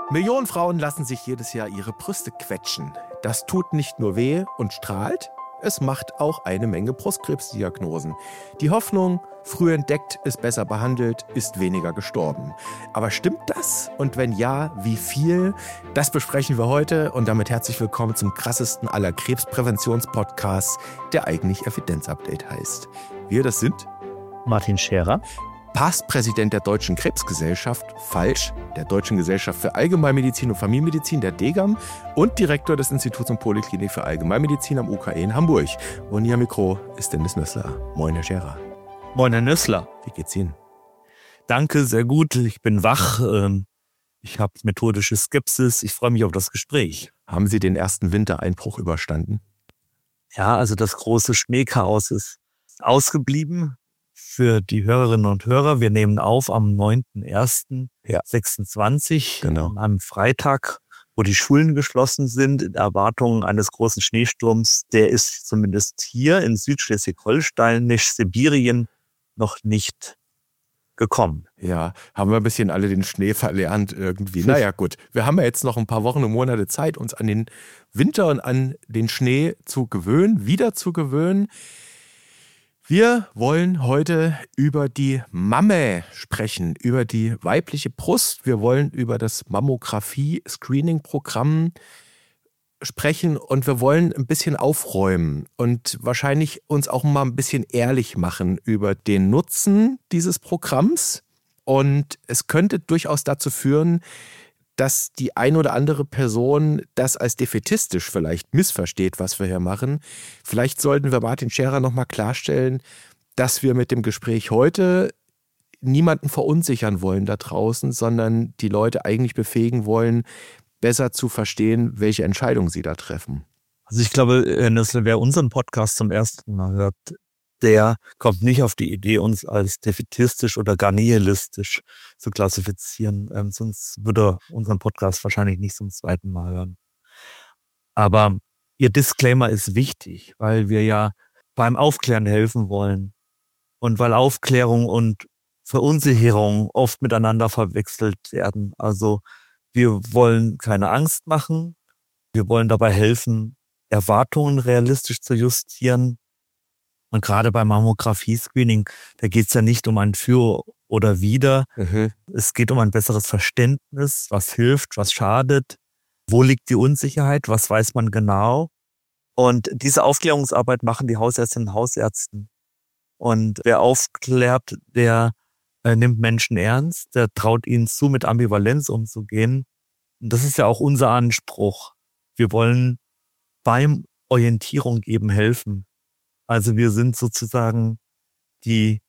Millionen Frauen lassen sich jedes Jahr ihre Brüste quetschen. Das tut nicht nur weh und strahlt, es macht auch eine Menge Brustkrebsdiagnosen. Die Hoffnung, früh entdeckt, ist besser behandelt, ist weniger gestorben. Aber stimmt das? Und wenn ja, wie viel? Das besprechen wir heute und damit herzlich willkommen zum krassesten aller Krebspräventionspodcasts, der eigentlich Evidenz-Update heißt. Wir, das sind Martin Scherer, Past-Präsident der Deutschen Krebsgesellschaft, falsch, der Deutschen Gesellschaft für Allgemeinmedizin und Familienmedizin, der DGAM, und Direktor des Instituts und Poliklinik für Allgemeinmedizin am UKE in Hamburg. Und hier am Mikro ist Dennis Nössler. Moin, Herr Scherer. Moin, Herr Nössler. Wie geht's Ihnen? Danke, sehr gut. Ich bin wach. Ich habe methodische Skepsis. Ich freue mich auf das Gespräch. Haben Sie den ersten Wintereinbruch überstanden? Ja, also das große Schneechaos ist ausgeblieben. Für die Hörerinnen und Hörer, wir nehmen auf am 9.01.26, Genau. an einem Freitag, wo die Schulen geschlossen sind, in Erwartung eines großen Schneesturms. Der ist zumindest hier in Südschleswig-Holstein, nicht Sibirien, noch nicht gekommen. Ja, haben wir ein bisschen alle den Schnee verlernt irgendwie. Naja, gut. Wir haben ja jetzt noch ein paar Wochen und Monate Zeit, uns an den Winter und an den Schnee zu gewöhnen, wieder zu gewöhnen. Wir wollen heute über die Mamme sprechen, über die weibliche Brust. Wir wollen über das Mammographie-Screening-Programm sprechen und wir wollen ein bisschen aufräumen und wahrscheinlich uns auch mal ein bisschen ehrlich machen über den Nutzen dieses Programms. Und es könnte durchaus dazu führen, dass die ein oder andere Person das als defätistisch vielleicht missversteht, was wir hier machen. Vielleicht sollten wir Martin Scherer nochmal klarstellen, dass wir mit dem Gespräch heute niemanden verunsichern wollen da draußen, sondern die Leute eigentlich befähigen wollen, besser zu verstehen, welche Entscheidungen sie da treffen. Also ich glaube, Herr Nössler, wer unseren Podcast zum ersten Mal hört, der kommt nicht auf die Idee, uns als defätistisch oder gar nihilistisch zu klassifizieren. Sonst würde er unseren Podcast wahrscheinlich nicht zum zweiten Mal hören. Aber Ihr Disclaimer ist wichtig, weil wir ja beim Aufklären helfen wollen. Und weil Aufklärung und Verunsicherung oft miteinander verwechselt werden. Also wir wollen keine Angst machen. Wir wollen dabei helfen, Erwartungen realistisch zu justieren. Und gerade beim Mammographie-Screening, da geht es ja nicht um ein Für oder Wider. Es geht um ein besseres Verständnis, was hilft, was schadet, wo liegt die Unsicherheit, was weiß man genau. Und diese Aufklärungsarbeit machen die Hausärztinnen und Hausärzte. Und wer aufklärt, der nimmt Menschen ernst, der traut ihnen zu, mit Ambivalenz umzugehen. Und das ist ja auch unser Anspruch. Wir wollen beim Orientierung geben helfen. Also wir sind sozusagen die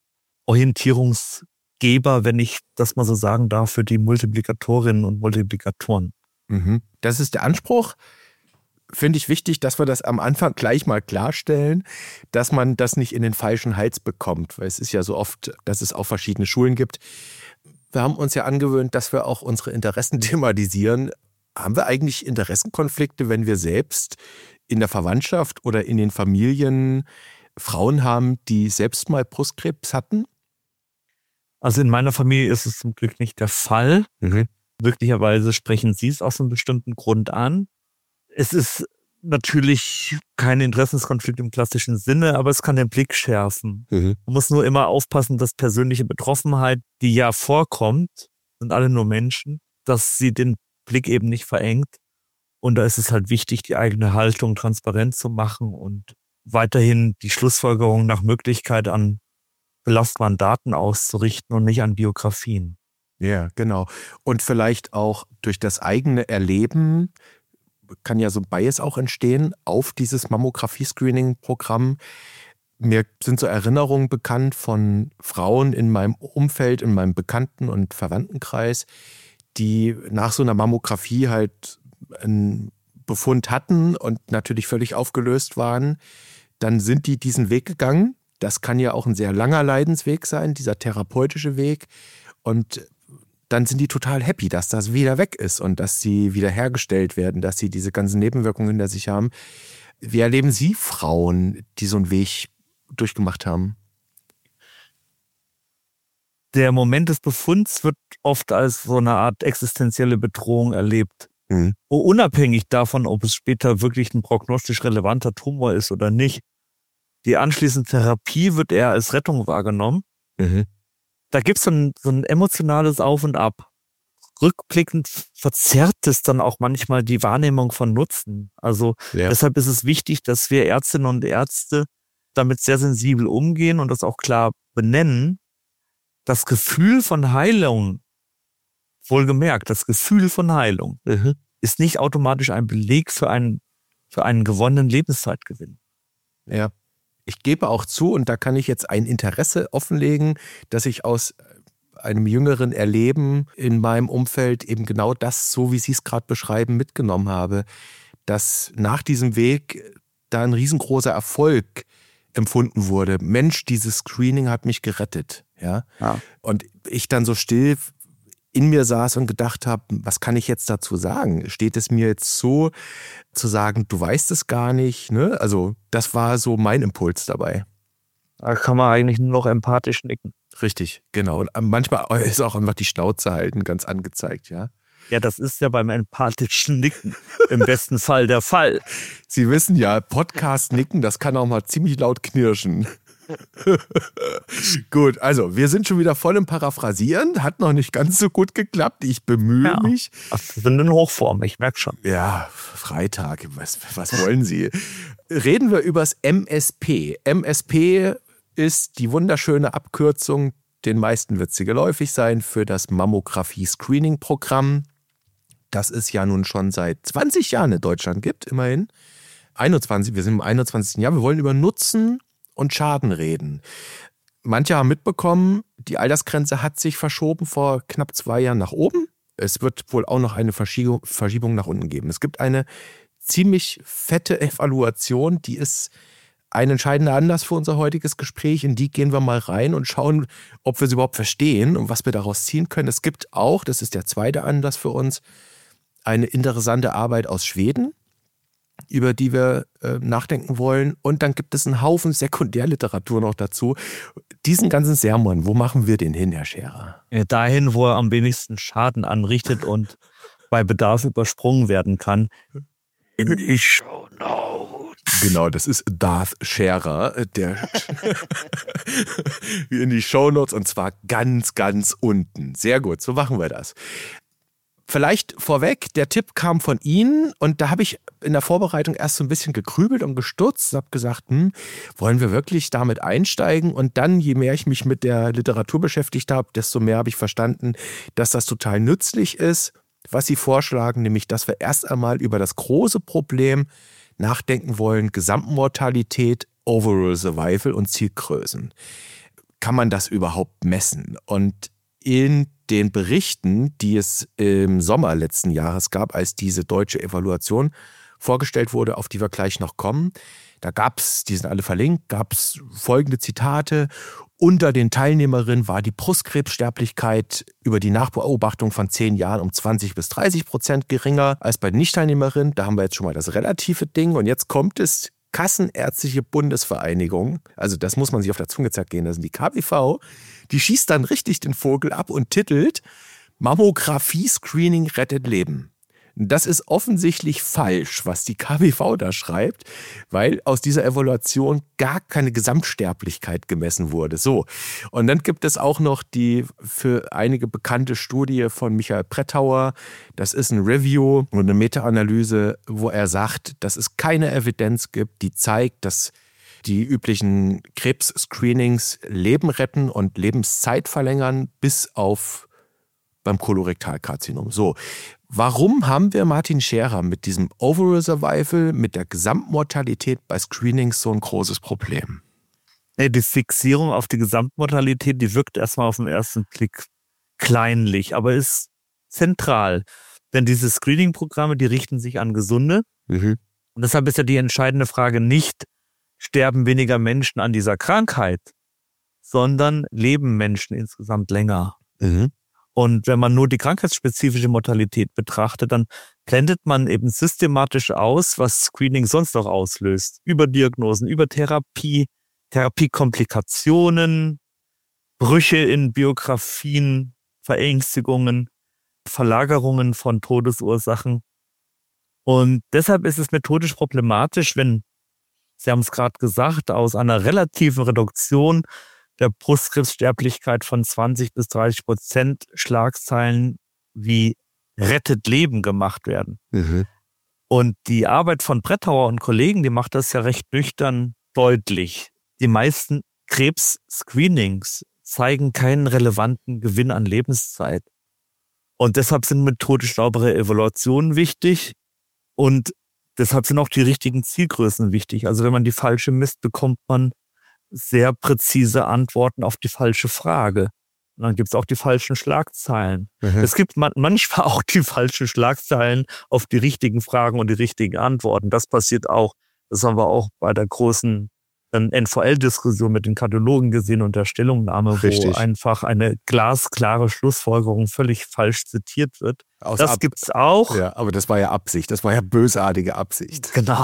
Orientierungsgeber, wenn ich das mal so sagen darf, für die Multiplikatorinnen und Multiplikatoren. Das ist der Anspruch. Finde ich wichtig, dass wir das am Anfang gleich mal klarstellen, dass man das nicht in den falschen Hals bekommt. Weil es ist ja so oft, dass es auch verschiedene Schulen gibt. Wir haben uns ja angewöhnt, dass wir auch unsere Interessen thematisieren. Haben wir eigentlich Interessenkonflikte, wenn wir selbst in der Verwandtschaft oder in den Familien Frauen haben, die selbst mal Brustkrebs hatten? Also in meiner Familie ist es zum Glück nicht der Fall. Möglicherweise sprechen Sie es aus einem bestimmten Grund an. Es ist natürlich kein Interessenskonflikt im klassischen Sinne, aber es kann den Blick schärfen. Man muss nur immer aufpassen, dass persönliche Betroffenheit, die ja vorkommt, sind alle nur Menschen, dass sie den Blick eben nicht verengt. Und da ist es halt wichtig, die eigene Haltung transparent zu machen und weiterhin die Schlussfolgerung nach Möglichkeit an belastbaren Daten auszurichten und nicht an Biografien. Ja, genau. Und vielleicht auch durch das eigene Erleben kann ja so ein Bias auch entstehen auf dieses Mammographie-Screening-Programm. Mir sind so Erinnerungen bekannt von Frauen in meinem Umfeld, in meinem Bekannten- und Verwandtenkreis, die nach so einer Mammographie halt einen Befund hatten und natürlich völlig aufgelöst waren. Dann sind die diesen Weg gegangen. Das kann ja auch ein sehr langer Leidensweg sein, dieser therapeutische Weg. Und dann sind die total happy, dass das wieder weg ist und dass sie wieder hergestellt werden, dass sie diese ganzen Nebenwirkungen hinter sich haben. Wie erleben Sie Frauen, die so einen Weg durchgemacht haben? der Moment des Befunds wird oft als so eine Art existenzielle Bedrohung erlebt. Unabhängig davon, ob es später wirklich ein prognostisch relevanter Tumor ist oder nicht. Die anschließende Therapie wird eher als Rettung wahrgenommen. Da gibt es so ein emotionales Auf und Ab. Rückblickend verzerrt es dann auch manchmal die Wahrnehmung von Nutzen. Also deshalb ist es wichtig, dass wir Ärztinnen und Ärzte damit sehr sensibel umgehen und das auch klar benennen. Das Gefühl von Heilung, wohlgemerkt, das Gefühl von Heilung ist nicht automatisch ein Beleg für einen gewonnenen Lebenszeitgewinn. Ja, ich gebe auch zu, und da kann ich jetzt ein Interesse offenlegen, dass ich aus einem jüngeren Erleben in meinem Umfeld eben genau das, so wie Sie es gerade beschreiben, mitgenommen habe, dass nach diesem Weg da ein riesengroßer Erfolg empfunden wurde. Mensch, dieses Screening hat mich gerettet. Ja? Und ich dann so still in mir saß und gedacht habe, was kann ich jetzt dazu sagen? Steht es mir jetzt so, zu sagen, du weißt es gar nicht? Ne? Also das war so mein Impuls dabei. Da kann man eigentlich nur noch empathisch nicken. Richtig, genau. Und manchmal ist auch einfach die Schnauze halten ganz angezeigt, ja. Ja, das ist ja beim empathischen Nicken im besten Fall der Fall. Sie wissen ja, Podcast-Nicken, das kann auch mal ziemlich laut knirschen. Gut, also wir sind schon wieder voll im Paraphrasieren. Hat noch nicht ganz so gut geklappt. Ich bemühe mich. Wir sind in Hochform, ich merke schon. Ja, Freitag, was wollen Sie? Reden wir übers MSP. MSP ist die wunderschöne Abkürzung, den meisten wird sie geläufig sein, für das Mammographie-Screening-Programm. Das es ja nun schon seit 20 Jahren in Deutschland gibt, immerhin. 21, wir sind im 21. Jahr. Wir wollen über Nutzen und Schaden reden. Manche haben mitbekommen, die Altersgrenze hat sich verschoben vor knapp 2 Jahren nach oben. Es wird wohl auch noch eine Verschiebung nach unten geben. Es gibt eine ziemlich fette Evaluation, die ist ein entscheidender Anlass für unser heutiges Gespräch. In die gehen wir mal rein und schauen, ob wir es überhaupt verstehen und was wir daraus ziehen können. Es gibt auch, das ist der zweite Anlass für uns, eine interessante Arbeit aus Schweden, über die wir nachdenken wollen. Und dann gibt es einen Haufen Sekundärliteratur noch dazu. Diesen ganzen Sermon, wo machen wir den hin, Herr Scherer? Dahin, wo er am wenigsten Schaden anrichtet und bei Bedarf übersprungen werden kann. In die Shownotes. Genau, das ist Darth Scherer, der in die Shownotes, und zwar ganz, ganz unten. Sehr gut, so machen wir das. Vielleicht vorweg, der Tipp kam von Ihnen und da habe ich in der Vorbereitung erst so ein bisschen gegrübelt und gestutzt, habe gesagt, wollen wir wirklich damit einsteigen? Und dann, je mehr ich mich mit der Literatur beschäftigt habe, desto mehr habe ich verstanden, dass das total nützlich ist, was Sie vorschlagen, nämlich, dass wir erst einmal über das große Problem nachdenken wollen, Gesamtmortalität, Overall Survival und Zielgrößen. Kann man das überhaupt messen? Und in den Berichten, die es im Sommer letzten Jahres gab, als diese deutsche Evaluation vorgestellt wurde, auf die wir gleich noch kommen, da gab es, die sind alle verlinkt, gab es folgende Zitate. Unter den Teilnehmerinnen war die Brustkrebssterblichkeit über die Nachbeobachtung von 10 Jahren um 20-30% geringer als bei den Nicht-Teilnehmerinnen. Da haben wir jetzt schon mal das relative Ding. Und jetzt kommt es, Kassenärztliche Bundesvereinigung, also das muss man sich auf der Zunge zergehen lassen, die KBV, die schießt dann richtig den Vogel ab und titelt Mammographie-Screening rettet Leben. Das ist offensichtlich falsch, was die KBV da schreibt, weil aus dieser Evaluation gar keine Gesamtsterblichkeit gemessen wurde. So, und dann gibt es auch noch die für einige bekannte Studie von Michael Prettauer. Das ist ein Review und eine Meta-Analyse, wo er sagt, dass es keine Evidenz gibt, die zeigt, dass die üblichen Krebs-Screenings Leben retten und Lebenszeit verlängern, bis auf beim Kolorektalkarzinom. So, warum haben wir, Martin Scherer, mit diesem Overall Survival, mit der Gesamtmortalität bei Screenings so ein großes Problem? Die Fixierung auf die Gesamtmortalität, die wirkt erstmal auf den ersten Blick kleinlich, aber ist zentral. Denn diese Screening-Programme, die richten sich an Gesunde. Und deshalb ist ja die entscheidende Frage nicht, sterben weniger Menschen an dieser Krankheit, sondern leben Menschen insgesamt länger. Und wenn man nur die krankheitsspezifische Mortalität betrachtet, dann blendet man eben systematisch aus, was Screening sonst noch auslöst. Überdiagnosen, über Therapie, Therapiekomplikationen, Brüche in Biografien, Verängstigungen, Verlagerungen von Todesursachen. Und deshalb ist es methodisch problematisch, wenn, Sie haben es gerade gesagt, aus einer relativen Reduktion der Brustkrebssterblichkeit von 20-30% Schlagzeilen wie rettet Leben gemacht werden. Mhm. Und die Arbeit von Brettauer und Kollegen, die macht das ja recht nüchtern deutlich. Die meisten Krebs-Screenings zeigen keinen relevanten Gewinn an Lebenszeit. Und deshalb sind methodisch saubere Evaluationen wichtig und deshalb sind auch die richtigen Zielgrößen wichtig. Also wenn man die falsche misst, bekommt man sehr präzise Antworten auf die falsche Frage. Und dann gibt es auch die falschen Schlagzeilen. Mhm. Es gibt manchmal auch die falschen Schlagzeilen auf die richtigen Fragen und die richtigen Antworten. Das passiert auch. Das haben wir auch bei der großen NVL-Diskussion mit den Kardiologen gesehen und der Stellungnahme, Richtig. wo einfach eine glasklare Schlussfolgerung völlig falsch zitiert wird. Das gibt's auch. Ja, aber das war ja Absicht. Das war ja bösartige Absicht. Genau.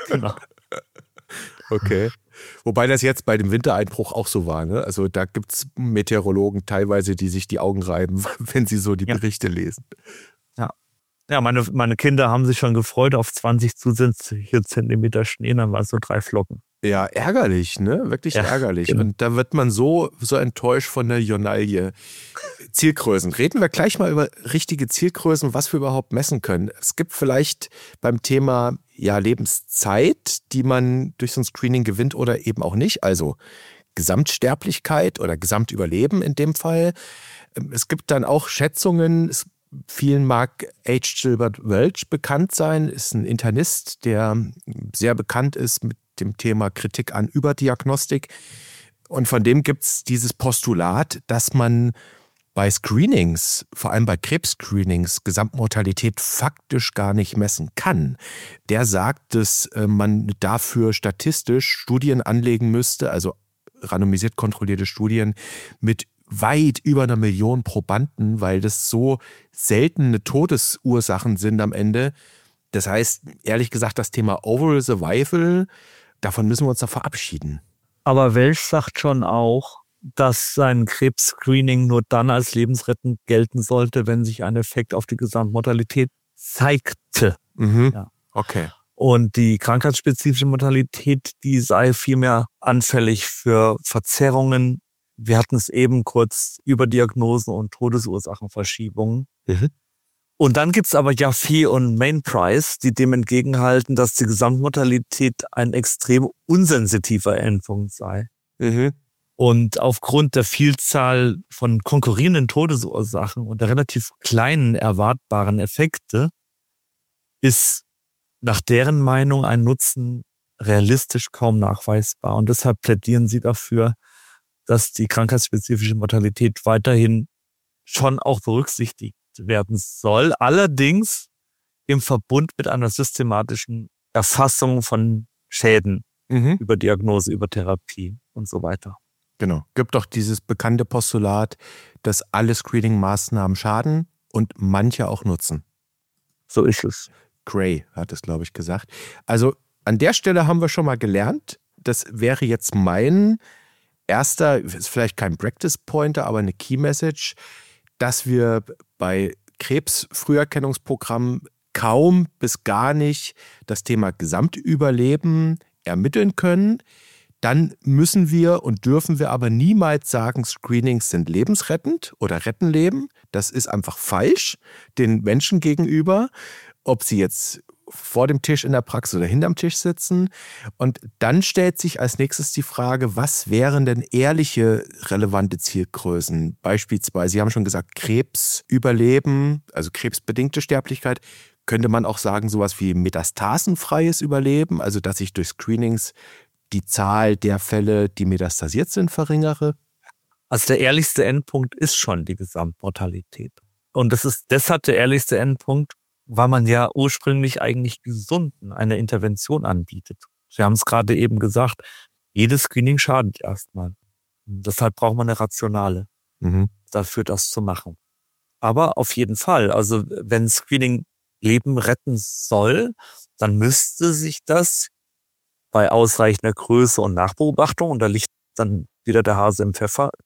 Okay. Wobei das jetzt bei dem Wintereinbruch auch so war. Ne? Also da gibt es Meteorologen teilweise, die sich die Augen reiben, wenn sie so die Berichte lesen. Ja, meine Kinder haben sich schon gefreut auf 20 zusätzliche Zentimeter Schnee, dann war es so 3 Flocken. Ja, ärgerlich, ne? Wirklich ärgerlich. Genau. Und da wird man so enttäuscht von der Journalie. Zielgrößen. Reden wir gleich mal über richtige Zielgrößen, was wir überhaupt messen können. Es gibt vielleicht beim Thema Lebenszeit, die man durch so ein Screening gewinnt oder eben auch nicht. Also Gesamtsterblichkeit oder Gesamtüberleben in dem Fall. Es gibt dann auch Schätzungen. Vielen mag H. Gilbert Welch bekannt sein, ist ein Internist, der sehr bekannt ist mit dem Thema Kritik an Überdiagnostik. Und von dem gibt es dieses Postulat, dass man bei Screenings, vor allem bei Krebsscreenings, Gesamtmortalität faktisch gar nicht messen kann. Der sagt, dass man dafür statistisch Studien anlegen müsste, also randomisiert kontrollierte Studien mit weit über 1 Million Probanden, weil das so seltene Todesursachen sind am Ende. Das heißt, ehrlich gesagt, das Thema Overall Survival, davon müssen wir uns da verabschieden. Aber Welch sagt schon auch, dass sein Krebsscreening nur dann als lebensrettend gelten sollte, wenn sich ein Effekt auf die Gesamtmortalität zeigte. Mhm. Ja. Okay. Und die krankheitsspezifische Mortalität, die sei vielmehr anfällig für Verzerrungen. Wir hatten es eben kurz, Überdiagnosen und Todesursachenverschiebungen. Mhm. Und dann gibt's aber Jaffe und Mainprice, die dem entgegenhalten, dass die Gesamtmortalität ein extrem unsensitiver Endpunkt sei. Mhm. Und aufgrund der Vielzahl von konkurrierenden Todesursachen und der relativ kleinen erwartbaren Effekte ist nach deren Meinung ein Nutzen realistisch kaum nachweisbar. Und deshalb plädieren sie dafür, dass die krankheitsspezifische Mortalität weiterhin schon auch berücksichtigt werden soll. Allerdings im Verbund mit einer systematischen Erfassung von Schäden über Diagnose, über Therapie und so weiter. Genau. Gibt doch dieses bekannte Postulat, dass alle Screening-Maßnahmen schaden und manche auch nutzen. So ist es. Gray hat es, glaube ich, gesagt. Also an der Stelle haben wir schon mal gelernt, das wäre jetzt mein erster, ist vielleicht kein Practice-Pointer, aber eine Key-Message, dass wir bei Krebsfrüherkennungsprogrammen kaum bis gar nicht das Thema Gesamtüberleben ermitteln können. Dann müssen wir und dürfen wir aber niemals sagen, Screenings sind lebensrettend oder retten Leben. Das ist einfach falsch den Menschen gegenüber, ob sie jetzt vor dem Tisch in der Praxis oder hinterm Tisch sitzen. Und dann stellt sich als nächstes die Frage, was wären denn ehrliche, relevante Zielgrößen? Beispielsweise, Sie haben schon gesagt, Krebsüberleben, also krebsbedingte Sterblichkeit. Könnte man auch sagen, sowas wie metastasenfreies Überleben, also dass ich durch Screenings die Zahl der Fälle, die metastasiert sind, verringere? Also der ehrlichste Endpunkt ist schon die Gesamtmortalität. Und das ist deshalb der ehrlichste Endpunkt, weil man ja ursprünglich eigentlich Gesunden eine Intervention anbietet. Sie haben es gerade eben gesagt, jedes Screening schadet erstmal. Deshalb braucht man eine Rationale dafür, das zu machen. Aber auf jeden Fall, also wenn Screening Leben retten soll, dann müsste sich das bei ausreichender Größe und Nachbeobachtung, und da liegt dann wieder der Hase im Pfeffer,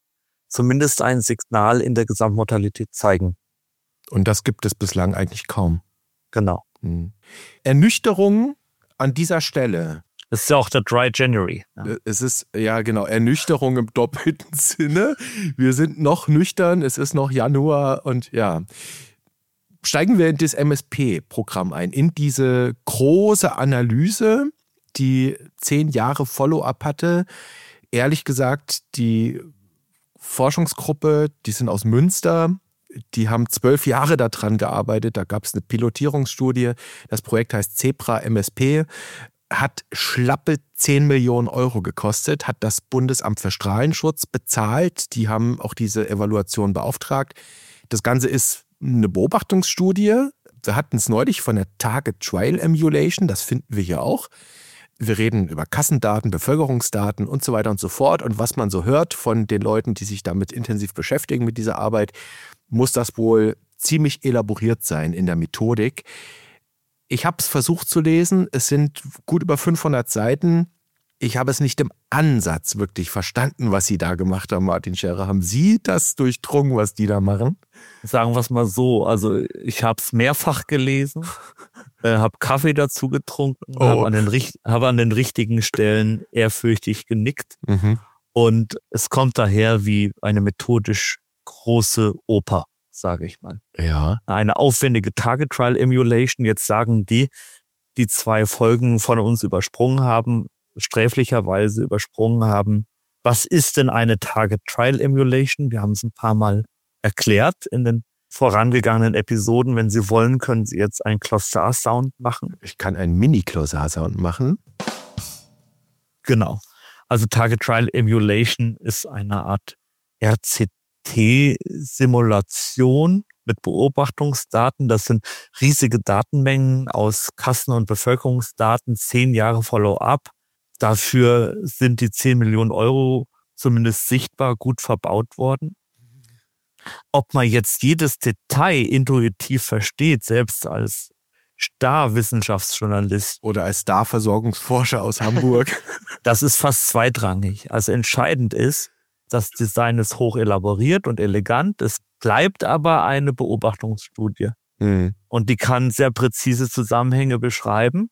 zumindest ein Signal in der Gesamtmortalität zeigen. Und das gibt es bislang eigentlich kaum. Genau. Ernüchterung an dieser Stelle. Das ist ja auch der Dry January. Ja. Es ist, ja genau, Ernüchterung im doppelten Sinne. Wir sind noch nüchtern, es ist noch Januar und ja. Steigen wir in das MSP-Programm ein, in diese große Analyse, die 10 Jahre Follow-up hatte. Ehrlich gesagt, die Forschungsgruppe, die sind aus Münster, die haben 12 Jahre daran gearbeitet. Da gab es eine Pilotierungsstudie. Das Projekt heißt Zebra MSP, hat schlappe 10 Millionen Euro gekostet, hat das Bundesamt für Strahlenschutz bezahlt. Die haben auch diese Evaluation beauftragt. Das Ganze ist eine Beobachtungsstudie. Wir hatten es neulich von der Target Trial Emulation, das finden wir hier auch. Wir reden über Kassendaten, Bevölkerungsdaten und so weiter und so fort. Und was man so hört von den Leuten, die sich damit intensiv beschäftigen mit dieser Arbeit, muss das wohl ziemlich elaboriert sein in der Methodik. Ich habe es versucht zu lesen. Es sind gut über 500 Seiten. Ich habe es nicht im Ansatz wirklich verstanden, was Sie da gemacht haben, Martin Scherer. Haben Sie das durchdrungen, was die da machen? Sagen wir es mal so, also ich habe es mehrfach gelesen, habe Kaffee dazu getrunken, habe an den richtigen Stellen ehrfürchtig genickt und es kommt daher wie eine methodisch große Oper, sage ich mal. Ja. Eine aufwendige Target Trial Emulation, jetzt sagen die 2 Folgen von uns übersprungen haben, sträflicherweise übersprungen haben. Was ist denn eine Target Trial Emulation? Wir haben es ein paar Mal erklärt in den vorangegangenen Episoden. Wenn Sie wollen, können Sie jetzt einen Glossar-Sound machen. Ich kann einen Mini-Glossar-Sound machen. Genau. Also Target Trial Emulation ist eine Art RCT-Simulation mit Beobachtungsdaten. Das sind riesige Datenmengen aus Kassen- und Bevölkerungsdaten, 10 Jahre Follow-up. Dafür sind die 10 Millionen Euro zumindest sichtbar gut verbaut worden. Ob man jetzt jedes Detail intuitiv versteht, selbst als Star-Wissenschaftsjournalist. Oder als Star-Versorgungsforscher aus Hamburg. Das ist fast zweitrangig. Also entscheidend ist, das Design ist hoch elaboriert und elegant. Es bleibt aber eine Beobachtungsstudie. Und die kann sehr präzise Zusammenhänge beschreiben.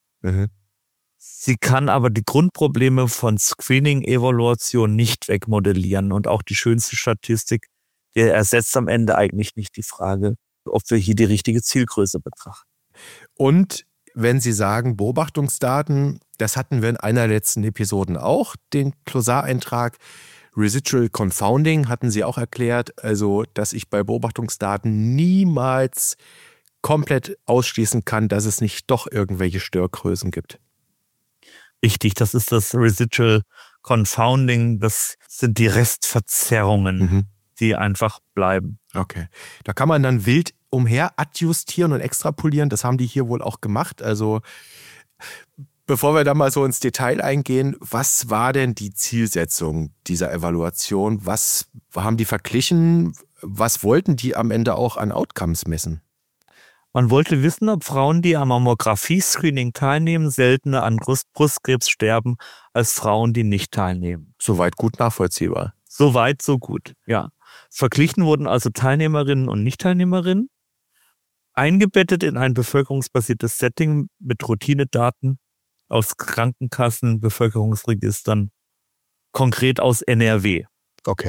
Sie kann aber die Grundprobleme von Screening-Evaluation nicht wegmodellieren. Und auch die schönste Statistik, der ersetzt am Ende eigentlich nicht die Frage, ob wir hier die richtige Zielgröße betrachten. Und wenn Sie sagen Beobachtungsdaten, das hatten wir in einer der letzten Episoden auch, den Glossar-Eintrag Residual Confounding hatten Sie auch erklärt, also dass ich bei Beobachtungsdaten niemals komplett ausschließen kann, dass es nicht doch irgendwelche Störgrößen gibt. Richtig, das ist das Residual Confounding, das sind die Restverzerrungen, die einfach bleiben. Okay, da kann man dann wild umher adjustieren und extrapolieren, das haben die hier wohl auch gemacht. Also bevor wir da mal so ins Detail eingehen, was war denn die Zielsetzung dieser Evaluation? Was haben die verglichen? Was wollten die am Ende auch an Outcomes messen? Man wollte wissen, ob Frauen, die am Mammographie-Screening teilnehmen, seltener an Brustkrebs sterben als Frauen, die nicht teilnehmen. Soweit gut nachvollziehbar. Soweit, so gut, ja. Verglichen wurden also Teilnehmerinnen und Nicht-Teilnehmerinnen, eingebettet in ein bevölkerungsbasiertes Setting mit Routinedaten aus Krankenkassen, Bevölkerungsregistern, konkret aus NRW. Okay.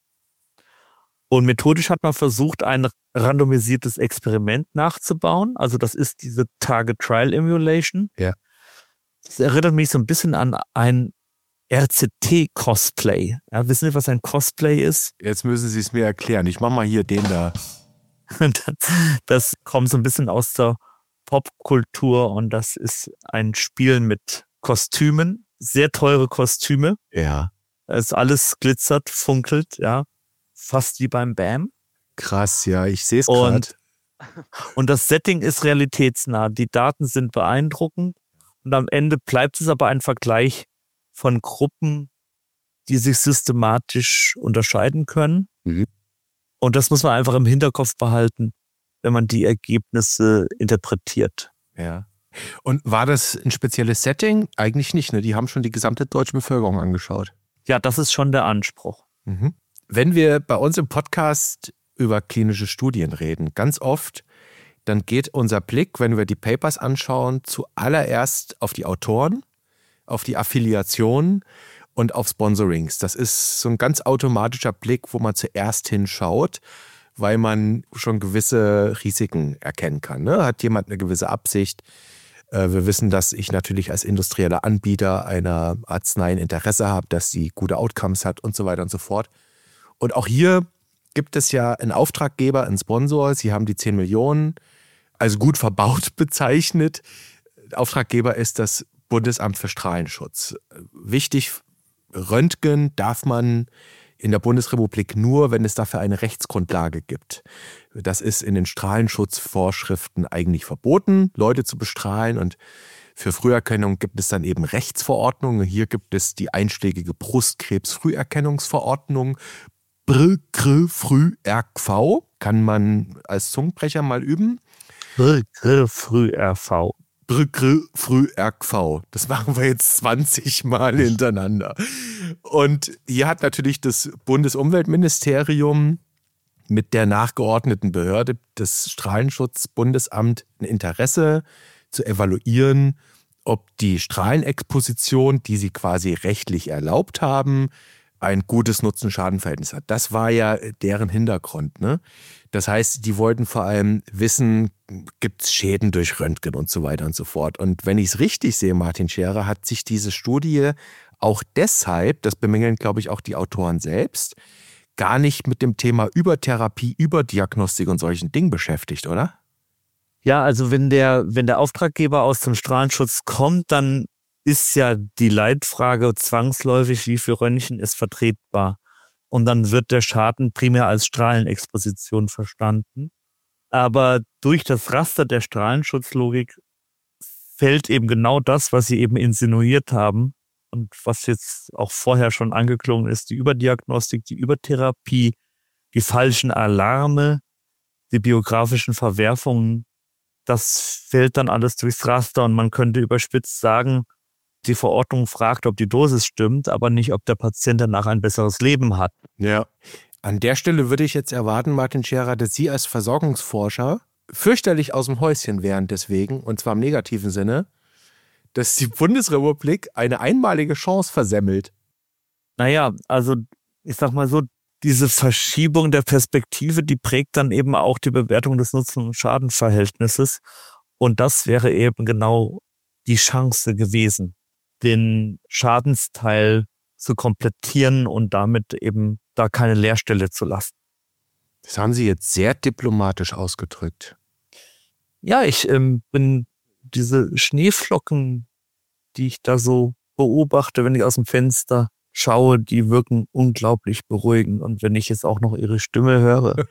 Und methodisch hat man versucht, ein randomisiertes Experiment nachzubauen. Also das ist diese Target Trial Emulation. Ja. Das erinnert mich so ein bisschen an ein RCT-Cosplay. Ja, wissen Sie, was ein Cosplay ist? Jetzt müssen Sie es mir erklären. Ich mache mal hier den da. Das kommt so ein bisschen aus der Popkultur und das ist ein Spiel mit Kostümen, sehr teure Kostüme. Ja. Es alles glitzert, funkelt, ja. Fast wie beim BAM. Krass, ja, ich sehe es gerade. Und das Setting ist realitätsnah. Die Daten sind beeindruckend und am Ende bleibt es aber ein Vergleich von Gruppen, die sich systematisch unterscheiden können. Und das muss man einfach im Hinterkopf behalten, wenn man die Ergebnisse interpretiert. Ja. Und war das ein spezielles Setting? Eigentlich nicht, ne? Die haben schon die gesamte deutsche Bevölkerung angeschaut. Ja, das ist schon der Anspruch. Wenn wir bei uns im Podcast über klinische Studien reden, ganz oft, dann geht unser Blick, wenn wir die Papers anschauen, zuallererst auf die Autoren, auf die Affiliation und auf Sponsorings. Das ist so ein ganz automatischer Blick, wo man zuerst hinschaut, weil man schon gewisse Risiken erkennen kann. Ne? Hat jemand eine gewisse Absicht? Wir wissen, dass ich natürlich als industrieller Anbieter einer Arznei ein Interesse habe, dass sie gute Outcomes hat und so weiter und so fort. Und auch hier gibt es ja einen Auftraggeber, einen Sponsor. Sie haben die 10 Millionen, also gut verbaut bezeichnet. Auftraggeber ist das Bundesamt für Strahlenschutz. Wichtig, Röntgen darf man in der Bundesrepublik nur, wenn es dafür eine Rechtsgrundlage gibt. Das ist in den Strahlenschutzvorschriften eigentlich verboten, Leute zu bestrahlen. Und für Früherkennung gibt es dann eben Rechtsverordnungen. Hier gibt es die einschlägige Brustkrebs-Früherkennungsverordnung. BRKFrüh-RV. Kann man als Zungenbrecher mal üben. BRKFrüh-RV. Früh-RV. Das machen wir jetzt 20 Mal hintereinander. Und hier hat natürlich das Bundesumweltministerium mit der nachgeordneten Behörde, das Strahlenschutzbundesamt, ein Interesse zu evaluieren, ob die Strahlenexposition, die sie quasi rechtlich erlaubt haben, ein gutes Nutzen-Schaden-Verhältnis hat. Das war ja deren Hintergrund, ne? Das heißt, die wollten vor allem wissen, gibt es Schäden durch Röntgen und so weiter und so fort. Und wenn ich es richtig sehe, Martin Scherer, hat sich diese Studie auch deshalb, das bemängeln, glaube ich, auch die Autoren selbst, gar nicht mit dem Thema Übertherapie, Überdiagnostik und solchen Dingen beschäftigt, oder? Ja, also wenn der Auftraggeber aus dem Strahlenschutz kommt, dann ist ja die Leitfrage zwangsläufig, wie viel Röntgen ist vertretbar. Und dann wird der Schaden primär als Strahlenexposition verstanden. Aber durch das Raster der Strahlenschutzlogik fällt eben genau das, was Sie eben insinuiert haben und was jetzt auch vorher schon angeklungen ist, die Überdiagnostik, die Übertherapie, die falschen Alarme, die biografischen Verwerfungen, das fällt dann alles durchs Raster und man könnte überspitzt sagen, die Verordnung fragt, ob die Dosis stimmt, aber nicht, ob der Patient danach ein besseres Leben hat. Ja. An der Stelle würde ich jetzt erwarten, Martin Scherer, dass Sie als Versorgungsforscher fürchterlich aus dem Häuschen wären deswegen, und zwar im negativen Sinne, dass die Bundesrepublik eine einmalige Chance versemmelt. Naja, also ich sag mal so, diese Verschiebung der Perspektive, die prägt dann eben auch die Bewertung des Nutzen- und Schadenverhältnisses. Und das wäre eben genau die Chance gewesen, den Schadensteil zu komplettieren und damit eben da keine Leerstelle zu lassen. Das haben Sie jetzt sehr diplomatisch ausgedrückt. Ja, ich bin diese Schneeflocken, die ich da so beobachte, wenn ich aus dem Fenster schaue, die wirken unglaublich beruhigend. Und wenn ich jetzt auch noch Ihre Stimme höre.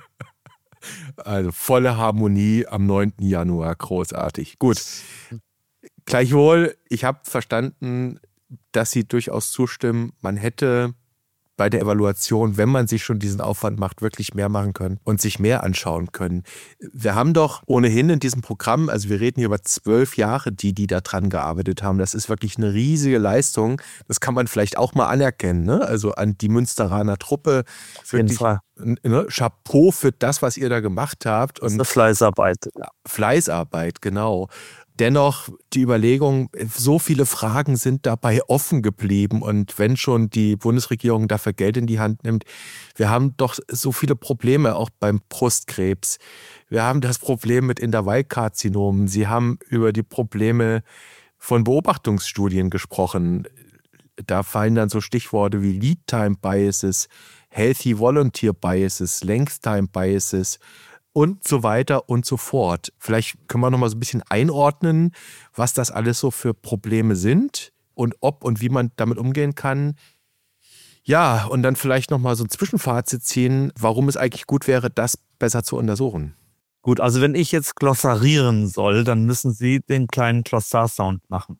Also volle Harmonie am 9. Januar, großartig. Gut. Gleichwohl, ich habe verstanden, dass Sie durchaus zustimmen, man hätte bei der Evaluation, wenn man sich schon diesen Aufwand macht, wirklich mehr machen können und sich mehr anschauen können. Wir haben doch ohnehin in diesem Programm, also wir reden hier über 12 Jahre, die da dran gearbeitet haben. Das ist wirklich eine riesige Leistung. Das kann man vielleicht auch mal anerkennen, ne? Also an die Münsteraner Truppe. Auf jeden Fall. Ne? Chapeau für das, was ihr da gemacht habt. Und das ist Fleißarbeit. Ja. Fleißarbeit, genau. Dennoch die Überlegung, so viele Fragen sind dabei offen geblieben und wenn schon die Bundesregierung dafür Geld in die Hand nimmt, wir haben doch so viele Probleme auch beim Brustkrebs. Wir haben das Problem mit Intervallkarzinomen. Sie haben über die Probleme von Beobachtungsstudien gesprochen. Da fallen dann so Stichworte wie Lead Time Biases, Healthy Volunteer Biases, Length Time Biases und so weiter und so fort. Vielleicht können wir noch mal so ein bisschen einordnen, was das alles so für Probleme sind und ob und wie man damit umgehen kann. Ja, und dann vielleicht noch mal so ein Zwischenfazit ziehen, warum es eigentlich gut wäre, das besser zu untersuchen. Gut, also wenn ich jetzt glossarieren soll, dann müssen Sie den kleinen Glossar-Sound machen.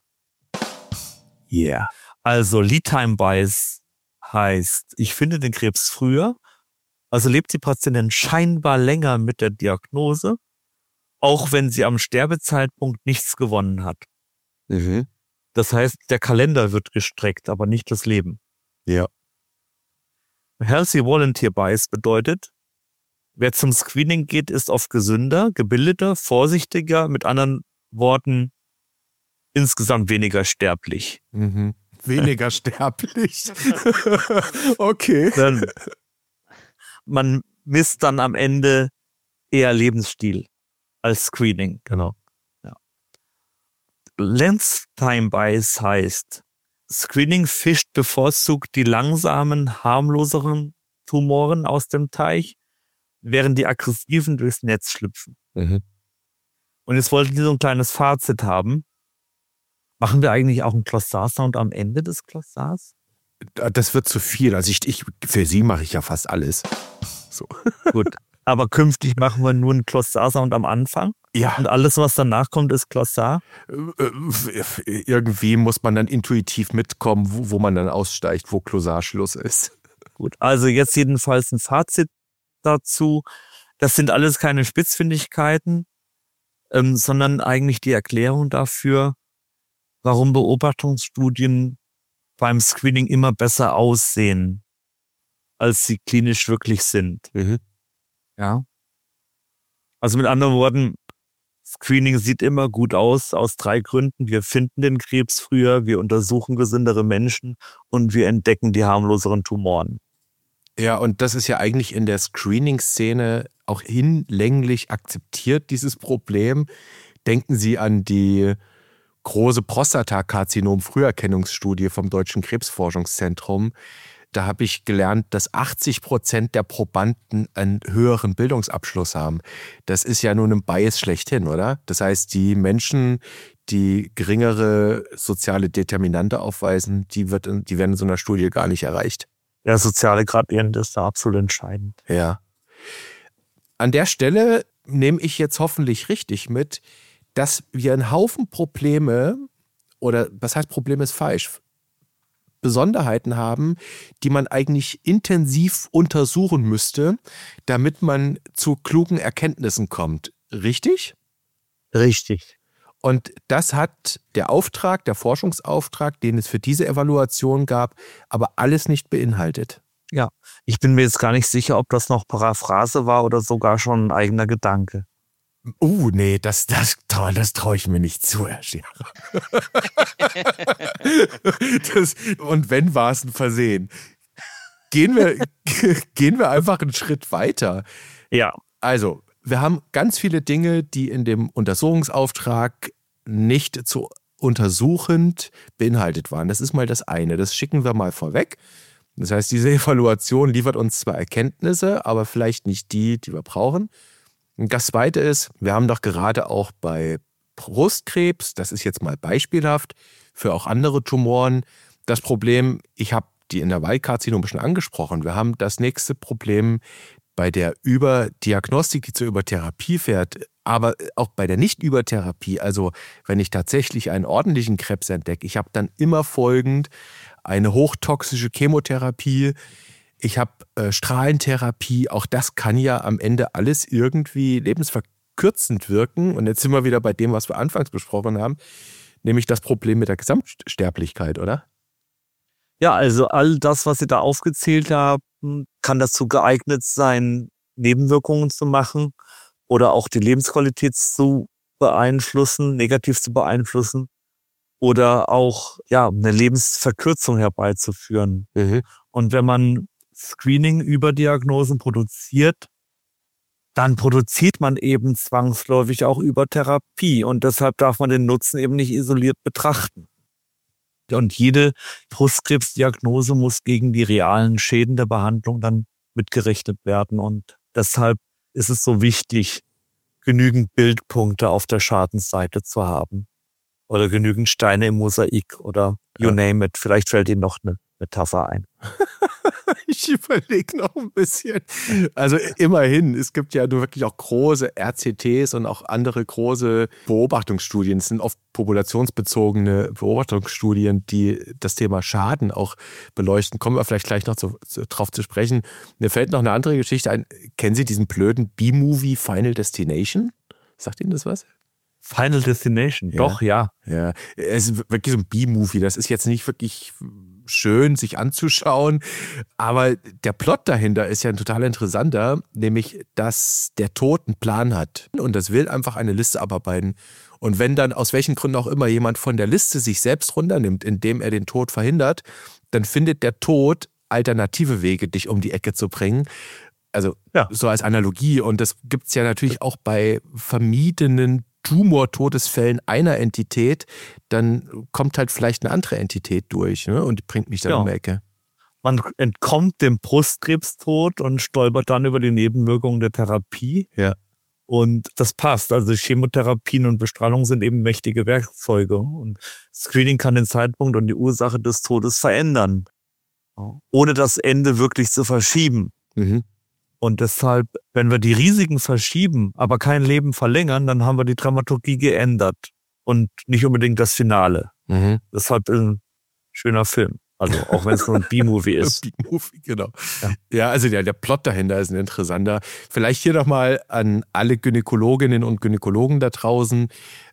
Yeah. Also Lead Time Bias heißt, ich finde den Krebs früher. Also lebt die Patientin scheinbar länger mit der Diagnose, auch wenn sie am Sterbezeitpunkt nichts gewonnen hat. Mhm. Das heißt, der Kalender wird gestreckt, aber nicht das Leben. Ja. Healthy Volunteer Bias bedeutet, wer zum Screening geht, ist oft gesünder, gebildeter, vorsichtiger, mit anderen Worten insgesamt weniger sterblich. Mhm. Weniger sterblich. Okay. Man misst dann am Ende eher Lebensstil als Screening. Genau. Ja. Length Time Bias heißt, Screening fischt bevorzugt die langsamen, harmloseren Tumoren aus dem Teich, während die aggressiven durchs Netz schlüpfen. Mhm. Und jetzt wollten wir so ein kleines Fazit haben. Machen wir eigentlich auch einen Glossar-Sound am Ende des Glossars? Das wird zu viel. Also für Sie mache ich ja fast alles. So. Gut. Aber künftig machen wir nur einen Glossar-Sound am Anfang. Ja. Und alles, was danach kommt, ist Glossar. Irgendwie muss man dann intuitiv mitkommen, wo man dann aussteigt, wo Glossar-Schluss ist. Gut, also jetzt jedenfalls ein Fazit dazu. Das sind alles keine Spitzfindigkeiten, sondern eigentlich die Erklärung dafür, warum Beobachtungsstudien beim Screening immer besser aussehen, als sie klinisch wirklich sind. Mhm. Ja. Also mit anderen Worten, Screening sieht immer gut aus 3 Gründen. Wir finden den Krebs früher, wir untersuchen gesündere Menschen und wir entdecken die harmloseren Tumoren. Ja, und das ist ja eigentlich in der Screening-Szene auch hinlänglich akzeptiert, dieses Problem. Denken Sie an die große Prostatakarzinom-Früherkennungsstudie vom Deutschen Krebsforschungszentrum. Da habe ich gelernt, dass 80% der Probanden einen höheren Bildungsabschluss haben. Das ist ja nun ein Bias schlechthin, oder? Das heißt, die Menschen, die geringere soziale Determinante aufweisen, die werden in so einer Studie gar nicht erreicht. Der soziale Gradient ist da absolut entscheidend. Ja. An der Stelle nehme ich jetzt hoffentlich richtig mit, dass wir einen Haufen Probleme, oder was heißt Problem ist falsch, Besonderheiten haben, die man eigentlich intensiv untersuchen müsste, damit man zu klugen Erkenntnissen kommt. Richtig? Richtig. Und das hat der Forschungsauftrag, den es für diese Evaluation gab, aber alles nicht beinhaltet. Ja, ich bin mir jetzt gar nicht sicher, ob das noch Paraphrase war oder sogar schon ein eigener Gedanke. Nee, das traue ich mir nicht zu, Herr Scherer. Und wenn, war es ein Versehen. Gehen wir einfach einen Schritt weiter. Ja. Also, wir haben ganz viele Dinge, die in dem Untersuchungsauftrag nicht zu untersuchend beinhaltet waren. Das ist mal das eine. Das schicken wir mal vorweg. Das heißt, diese Evaluation liefert uns zwar Erkenntnisse, aber vielleicht nicht die wir brauchen. Und das Zweite ist, wir haben doch gerade auch bei Brustkrebs, das ist jetzt mal beispielhaft, für auch andere Tumoren, das Problem, ich habe die Intervallkarzinome schon angesprochen, wir haben das nächste Problem bei der Überdiagnostik, die zur Übertherapie fährt, aber auch bei der Nicht-Übertherapie, also wenn ich tatsächlich einen ordentlichen Krebs entdecke, ich habe dann immer folgend eine hochtoxische Chemotherapie, ich habe Strahlentherapie, auch das kann ja am Ende alles irgendwie lebensverkürzend wirken. Und jetzt sind wir wieder bei dem, was wir anfangs besprochen haben, nämlich das Problem mit der Gesamtsterblichkeit, oder? Ja, also all das, was Sie da aufgezählt haben, kann dazu geeignet sein, Nebenwirkungen zu machen oder auch die Lebensqualität zu beeinflussen, negativ zu beeinflussen oder auch eine Lebensverkürzung herbeizuführen. Mhm. Und wenn man Screening-Überdiagnosen produziert, dann produziert man eben zwangsläufig auch Übertherapie. Und deshalb darf man den Nutzen eben nicht isoliert betrachten. Und jede Brustkrebsdiagnose muss gegen die realen Schäden der Behandlung dann mitgerechnet werden. Und deshalb ist es so wichtig, genügend Bildpunkte auf der Schadensseite zu haben. Oder genügend Steine im Mosaik oder you name it. Vielleicht fällt Ihnen noch eine Metapher ein. Ich überlege noch ein bisschen. Also immerhin, es gibt ja nur wirklich auch große RCTs und auch andere große Beobachtungsstudien. Es sind oft populationsbezogene Beobachtungsstudien, die das Thema Schaden auch beleuchten. Kommen wir vielleicht gleich noch drauf zu sprechen. Mir fällt noch eine andere Geschichte ein. Kennen Sie diesen blöden B-Movie Final Destination? Sagt Ihnen das was? Final Destination, Ja. doch, ja. Ja, es ist wirklich so ein B-Movie. Das ist jetzt nicht wirklich schön, sich anzuschauen. Aber der Plot dahinter ist ja ein total interessanter, nämlich, dass der Tod einen Plan hat. Und das will einfach eine Liste abarbeiten. Und wenn dann aus welchen Gründen auch immer jemand von der Liste sich selbst runternimmt, indem er den Tod verhindert, dann findet der Tod alternative Wege, dich um die Ecke zu bringen. Also so als Analogie. Und das gibt es ja natürlich auch bei vermiedenen Tumor-Todesfällen einer Entität, dann kommt halt vielleicht eine andere Entität durch, ne? Und die bringt mich dann um die Ecke. Man entkommt dem Brustkrebstod und stolpert dann über die Nebenwirkungen der Therapie. Ja. Und das passt. Also Chemotherapien und Bestrahlung sind eben mächtige Werkzeuge. Und Screening kann den Zeitpunkt und die Ursache des Todes verändern, ohne das Ende wirklich zu verschieben. Mhm. Und deshalb, wenn wir die Risiken verschieben, aber kein Leben verlängern, dann haben wir die Dramaturgie geändert und nicht unbedingt das Finale. Mhm. Deshalb ein schöner Film. Also auch wenn es nur ein B-Movie ist. B-Movie, genau. Ja, also der Plot dahinter ist ein interessanter. Vielleicht hier nochmal an alle Gynäkologinnen und Gynäkologen da draußen.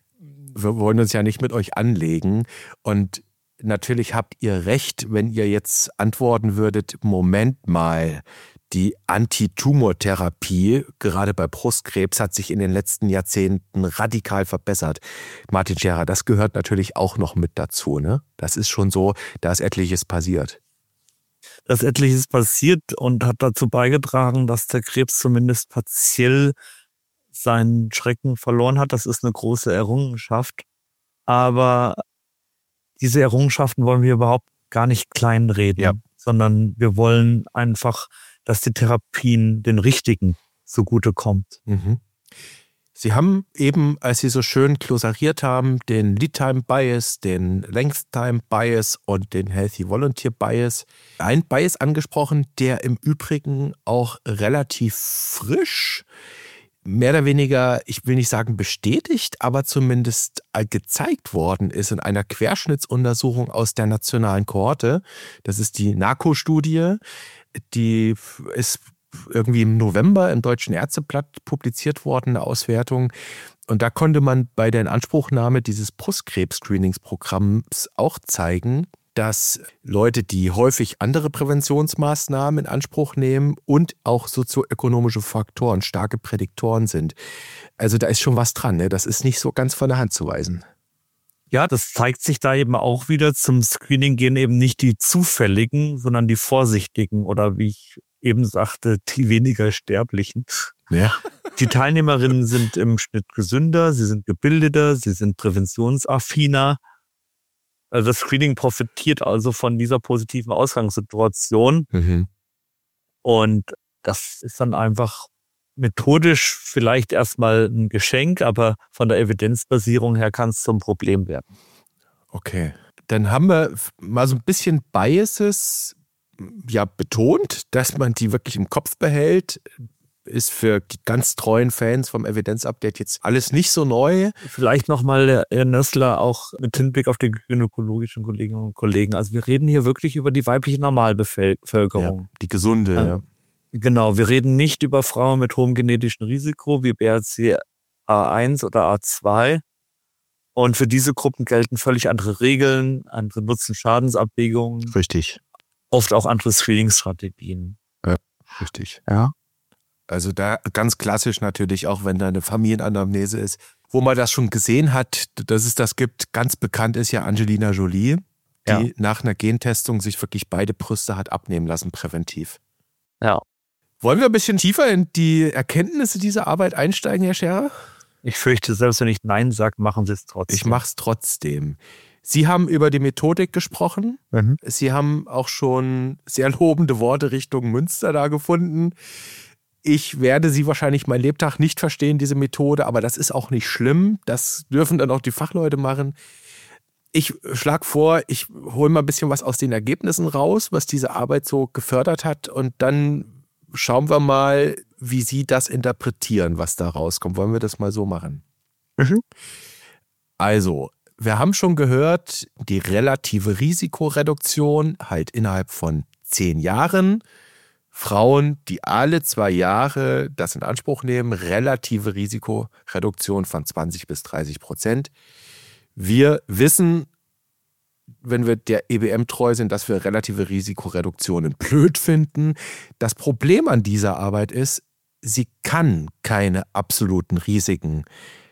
Wir wollen uns ja nicht mit euch anlegen. Und natürlich habt ihr recht, wenn ihr jetzt antworten würdet, Moment mal, die Antitumortherapie, gerade bei Brustkrebs, hat sich in den letzten Jahrzehnten radikal verbessert. Martin Scherer, das gehört natürlich auch noch mit dazu, ne? Das ist schon so, da ist etliches passiert. Das etliches passiert und hat dazu beigetragen, dass der Krebs zumindest partiell seinen Schrecken verloren hat. Das ist eine große Errungenschaft. Aber diese Errungenschaften wollen wir überhaupt gar nicht kleinreden, sondern wir wollen einfach, dass die Therapien den Richtigen zugutekommt. Mhm. Sie haben eben, als Sie so schön glossariert haben, den Lead-Time-Bias, den Length-Time-Bias und den Healthy-Volunteer-Bias, einen Bias angesprochen, der im Übrigen auch relativ frisch, mehr oder weniger, ich will nicht sagen bestätigt, aber zumindest gezeigt worden ist in einer Querschnittsuntersuchung aus der nationalen Kohorte. Das ist die NARCO-Studie, die ist irgendwie im November im Deutschen Ärzteblatt publiziert worden, eine Auswertung. Und da konnte man bei der Inanspruchnahme dieses Brustkrebs-Screeningsprogramms auch zeigen, dass Leute, die häufig andere Präventionsmaßnahmen in Anspruch nehmen und auch sozioökonomische Faktoren, starke Prädiktoren sind. Also da ist schon was dran, ne? Das ist nicht so ganz von der Hand zu weisen. Ja, das zeigt sich da eben auch wieder. Zum Screening gehen eben nicht die Zufälligen, sondern die Vorsichtigen oder wie ich eben sagte, die weniger Sterblichen. Ja. Die Teilnehmerinnen sind im Schnitt gesünder, sie sind gebildeter, sie sind präventionsaffiner. Also das Screening profitiert also von dieser positiven Ausgangssituation. Mhm. Und das ist dann einfach methodisch vielleicht erstmal ein Geschenk, aber von der Evidenzbasierung her kann es zum Problem werden. Okay. Dann haben wir mal so ein bisschen Biases betont, dass man die wirklich im Kopf behält. Ist für die ganz treuen Fans vom Evidenz-Update jetzt alles nicht so neu. Vielleicht nochmal, Herr Nössler, auch mit Hinblick auf die gynäkologischen Kolleginnen und Kollegen. Also wir reden hier wirklich über die weibliche Normalbevölkerung. Ja, die gesunde, ja. Genau, wir reden nicht über Frauen mit hohem genetischen Risiko wie BRCA 1 oder A2. Und für diese Gruppen gelten völlig andere Regeln, andere Nutzen-Schadensabwägungen. Richtig. Oft auch andere Screening-Strategien. Ja, richtig. Ja. Also da ganz klassisch natürlich, auch wenn da eine Familienanamnese ist, wo man das schon gesehen hat, dass es das gibt. Ganz bekannt ist ja Angelina Jolie, die nach einer Gentestung sich wirklich beide Brüste hat abnehmen lassen, präventiv. Ja. Wollen wir ein bisschen tiefer in die Erkenntnisse dieser Arbeit einsteigen, Herr Scherer? Ich fürchte, selbst wenn ich Nein sage, machen Sie es trotzdem. Ich mache es trotzdem. Sie haben über die Methodik gesprochen. Mhm. Sie haben auch schon sehr lobende Worte Richtung Münster da gefunden. Ich werde sie wahrscheinlich mein Lebtag nicht verstehen, diese Methode, aber das ist auch nicht schlimm. Das dürfen dann auch die Fachleute machen. Ich schlage vor, ich hole mal ein bisschen was aus den Ergebnissen raus, was diese Arbeit so gefördert hat, und dann schauen wir mal, wie Sie das interpretieren, was da rauskommt. Wollen wir das mal so machen? Mhm. Also, wir haben schon gehört, die relative Risikoreduktion halt innerhalb von 10 Jahren Frauen, die alle 2 Jahre das in Anspruch nehmen, relative Risikoreduktion von 20-30%. Wir wissen, wenn wir der EBM treu sind, dass wir relative Risikoreduktionen blöd finden. Das Problem an dieser Arbeit ist, sie kann keine absoluten Risiken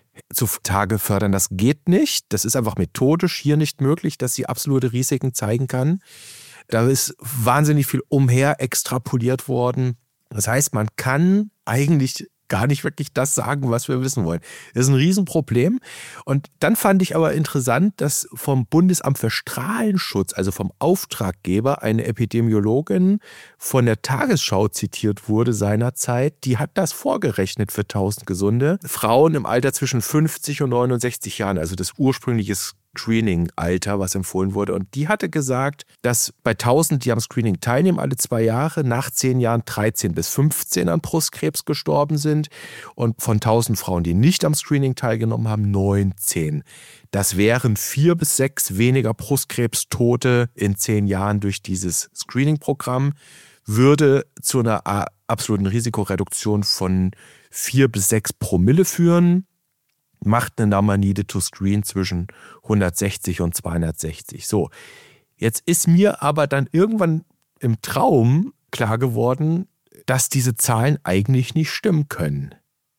zutage fördern. Das geht nicht. Das ist einfach methodisch hier nicht möglich, dass sie absolute Risiken zeigen kann. Da ist wahnsinnig viel umher extrapoliert worden. Das heißt, man kann eigentlich gar nicht wirklich das sagen, was wir wissen wollen. Das ist ein Riesenproblem. Und dann fand ich aber interessant, dass vom Bundesamt für Strahlenschutz, also vom Auftraggeber, eine Epidemiologin von der Tagesschau zitiert wurde seinerzeit. Die hat das vorgerechnet für 1000 gesunde Frauen im Alter zwischen 50 und 69 Jahren, also das ursprüngliche Screening-Alter, was empfohlen wurde. Und die hatte gesagt, dass bei 1000, die am Screening teilnehmen, alle 2 Jahre, nach 10 Jahren 13 bis 15 an Brustkrebs gestorben sind. Und von 1000 Frauen, die nicht am Screening teilgenommen haben, 19. Das wären 4 bis 6 weniger Brustkrebstote in 10 Jahren durch dieses Screening-Programm, würde zu einer absoluten Risikoreduktion von 4 bis 6 Promille führen. Macht eine Number needed to screen zwischen 160 und 260. So, jetzt ist mir aber dann irgendwann im Traum klar geworden, dass diese Zahlen eigentlich nicht stimmen können.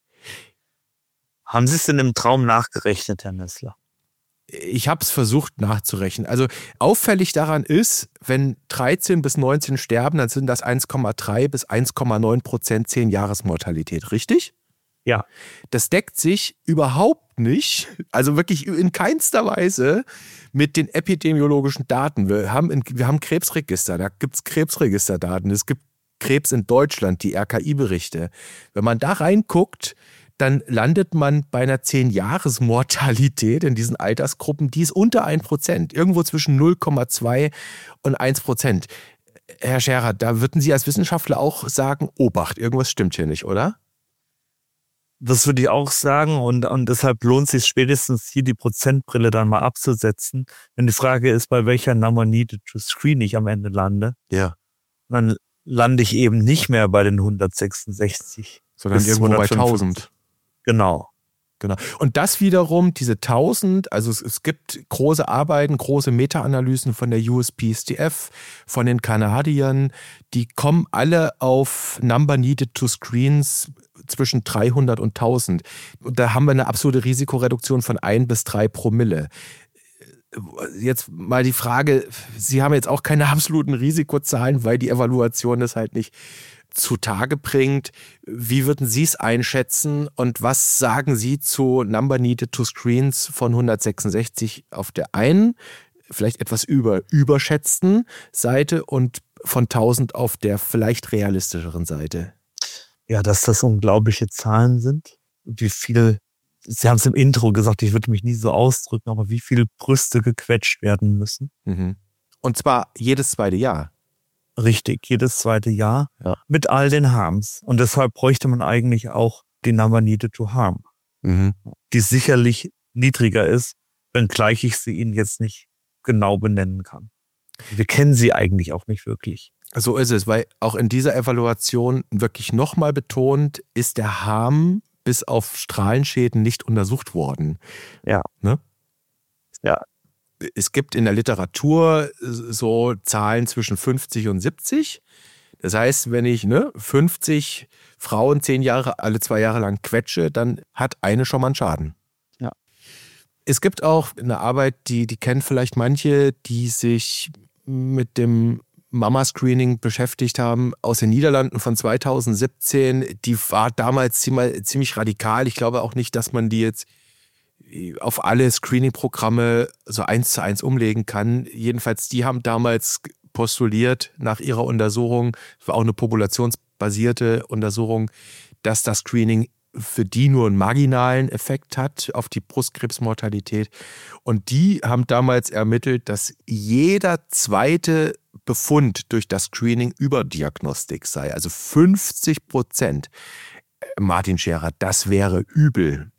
Haben Sie es denn im Traum nachgerechnet, Herr Nissler? Ich habe es versucht nachzurechnen. Also auffällig daran ist, wenn 13 bis 19 sterben, dann sind das 1,3 bis 1,9% 10-Jahres-Mortalität, richtig? Ja. Das deckt sich überhaupt nicht, also wirklich in keinster Weise mit den epidemiologischen Daten. Wir haben Krebsregister, da gibt es Krebsregisterdaten. Es gibt Krebs in Deutschland, die RKI-Berichte. Wenn man da reinguckt, dann landet man bei einer 10-Jahres-Mortalität in diesen Altersgruppen, die ist unter 1%, irgendwo zwischen 0,2 und 1%. Herr Scherer, da würden Sie als Wissenschaftler auch sagen, Obacht, irgendwas stimmt hier nicht, oder? Das würde ich auch sagen und deshalb lohnt es sich spätestens hier die Prozentbrille dann mal abzusetzen. Wenn die Frage ist, bei welcher Number needed to screen ich am Ende lande, ja, dann lande ich eben nicht mehr bei den 166. Sondern irgendwo bei 1000. Genau. Und das wiederum, diese 1000, also es gibt große Arbeiten, große Meta-Analysen von der USPSTF, von den Kanadiern, die kommen alle auf Number needed to screens zwischen 300 und 1000. Und da haben wir eine absolute Risikoreduktion von 1 bis 3 Promille. Jetzt mal die Frage, Sie haben jetzt auch keine absoluten Risikozahlen, weil die Evaluation das halt nicht zutage bringt. Wie würden Sie es einschätzen und was sagen Sie zu Number needed to screens von 166 auf der einen, vielleicht etwas überschätzten Seite und von 1000 auf der vielleicht realistischeren Seite? Ja, dass das unglaubliche Zahlen sind. Wie viel, Sie haben es im Intro gesagt, ich würde mich nie so ausdrücken, aber wie viele Brüste gequetscht werden müssen. Mhm. Und zwar jedes zweite Jahr. Richtig, jedes zweite Jahr, ja, mit all den Harms. Und deshalb bräuchte man eigentlich auch die Number needed to harm, die sicherlich niedriger ist, wenngleich ich sie Ihnen jetzt nicht genau benennen kann. Wir kennen sie eigentlich auch nicht wirklich. So ist es, weil auch in dieser Evaluation wirklich nochmal betont, ist der Harm bis auf Strahlenschäden nicht untersucht worden. Ja. Ne? Ja. Es gibt in der Literatur so Zahlen zwischen 50 und 70. Das heißt, wenn ich 50 Frauen 10 Jahre, alle 2 Jahre lang quetsche, dann hat eine schon mal einen Schaden. Ja. Es gibt auch eine Arbeit, die kennen vielleicht manche, die sich mit dem Mama-Screening beschäftigt haben, aus den Niederlanden von 2017. Die war damals ziemlich radikal. Ich glaube auch nicht, dass man die jetzt auf alle Screening-Programme so 1:1 umlegen kann. Jedenfalls, die haben damals postuliert nach ihrer Untersuchung, es war auch eine populationsbasierte Untersuchung, dass das Screening für die nur einen marginalen Effekt hat auf die Brustkrebsmortalität. Und die haben damals ermittelt, dass jeder zweite Befund durch das Screening Überdiagnostik sei. Also 50%. Martin Scherer, das wäre übel.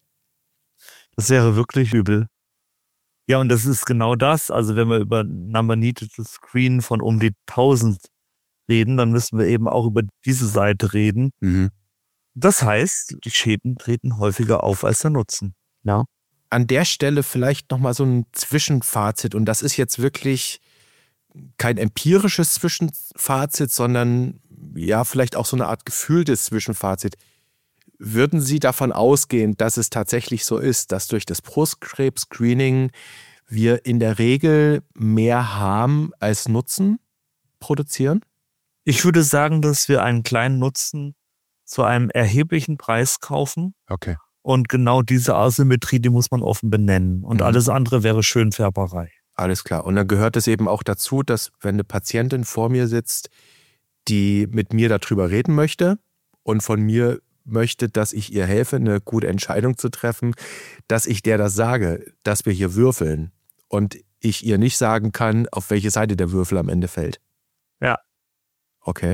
Das wäre wirklich übel. Ja, und das ist genau das. Also wenn wir über Number needed to screen von um die 1000 reden, dann müssen wir eben auch über diese Seite reden. Mhm. Das heißt, die Schäden treten häufiger auf als der Nutzen. Ja. An der Stelle vielleicht nochmal so ein Zwischenfazit. Und das ist jetzt wirklich kein empirisches Zwischenfazit, sondern ja, vielleicht auch so eine Art gefühltes Zwischenfazit. Würden Sie davon ausgehen, dass es tatsächlich so ist, dass durch das Brustkrebs-Screening wir in der Regel mehr Harm als Nutzen produzieren? Ich würde sagen, dass wir einen kleinen Nutzen zu einem erheblichen Preis kaufen. Okay. Und genau diese Asymmetrie, die muss man offen benennen. Und alles andere wäre Schönfärberei. Alles klar. Und dann gehört es eben auch dazu, dass wenn eine Patientin vor mir sitzt, die mit mir darüber reden möchte und von mir möchte, dass ich ihr helfe, eine gute Entscheidung zu treffen, dass ich der das sage, dass wir hier würfeln und ich ihr nicht sagen kann, auf welche Seite der Würfel am Ende fällt. Ja. Okay.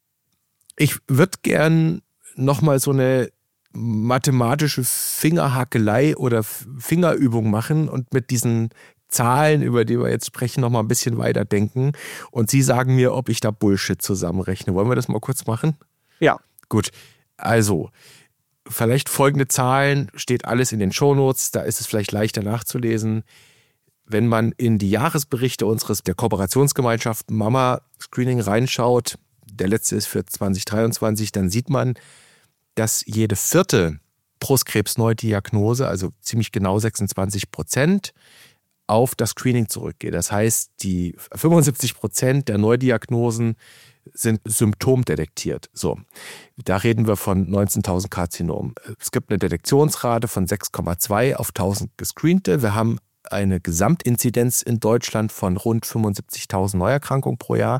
Ich würde gern nochmal so eine mathematische Fingerhakelei oder Fingerübung machen und mit diesen Zahlen, über die wir jetzt sprechen, nochmal ein bisschen weiterdenken. Und Sie sagen mir, ob ich da Bullshit zusammenrechne. Wollen wir das mal kurz machen? Ja. Gut. Also, vielleicht folgende Zahlen, steht alles in den Shownotes, da ist es vielleicht leichter nachzulesen. Wenn man in die Jahresberichte der Kooperationsgemeinschaft Mama Screening reinschaut, der letzte ist für 2023, dann sieht man, dass jede 4. Brustkrebsneudiagnose, also ziemlich genau 26%, auf das Screening zurückgeht. Das heißt, die 75% der Neudiagnosen sind symptomdetektiert. So, da reden wir von 19.000 Karzinomen. Es gibt eine Detektionsrate von 6,2 auf 1.000 Gescreente. Wir haben eine Gesamtinzidenz in Deutschland von rund 75.000 Neuerkrankungen pro Jahr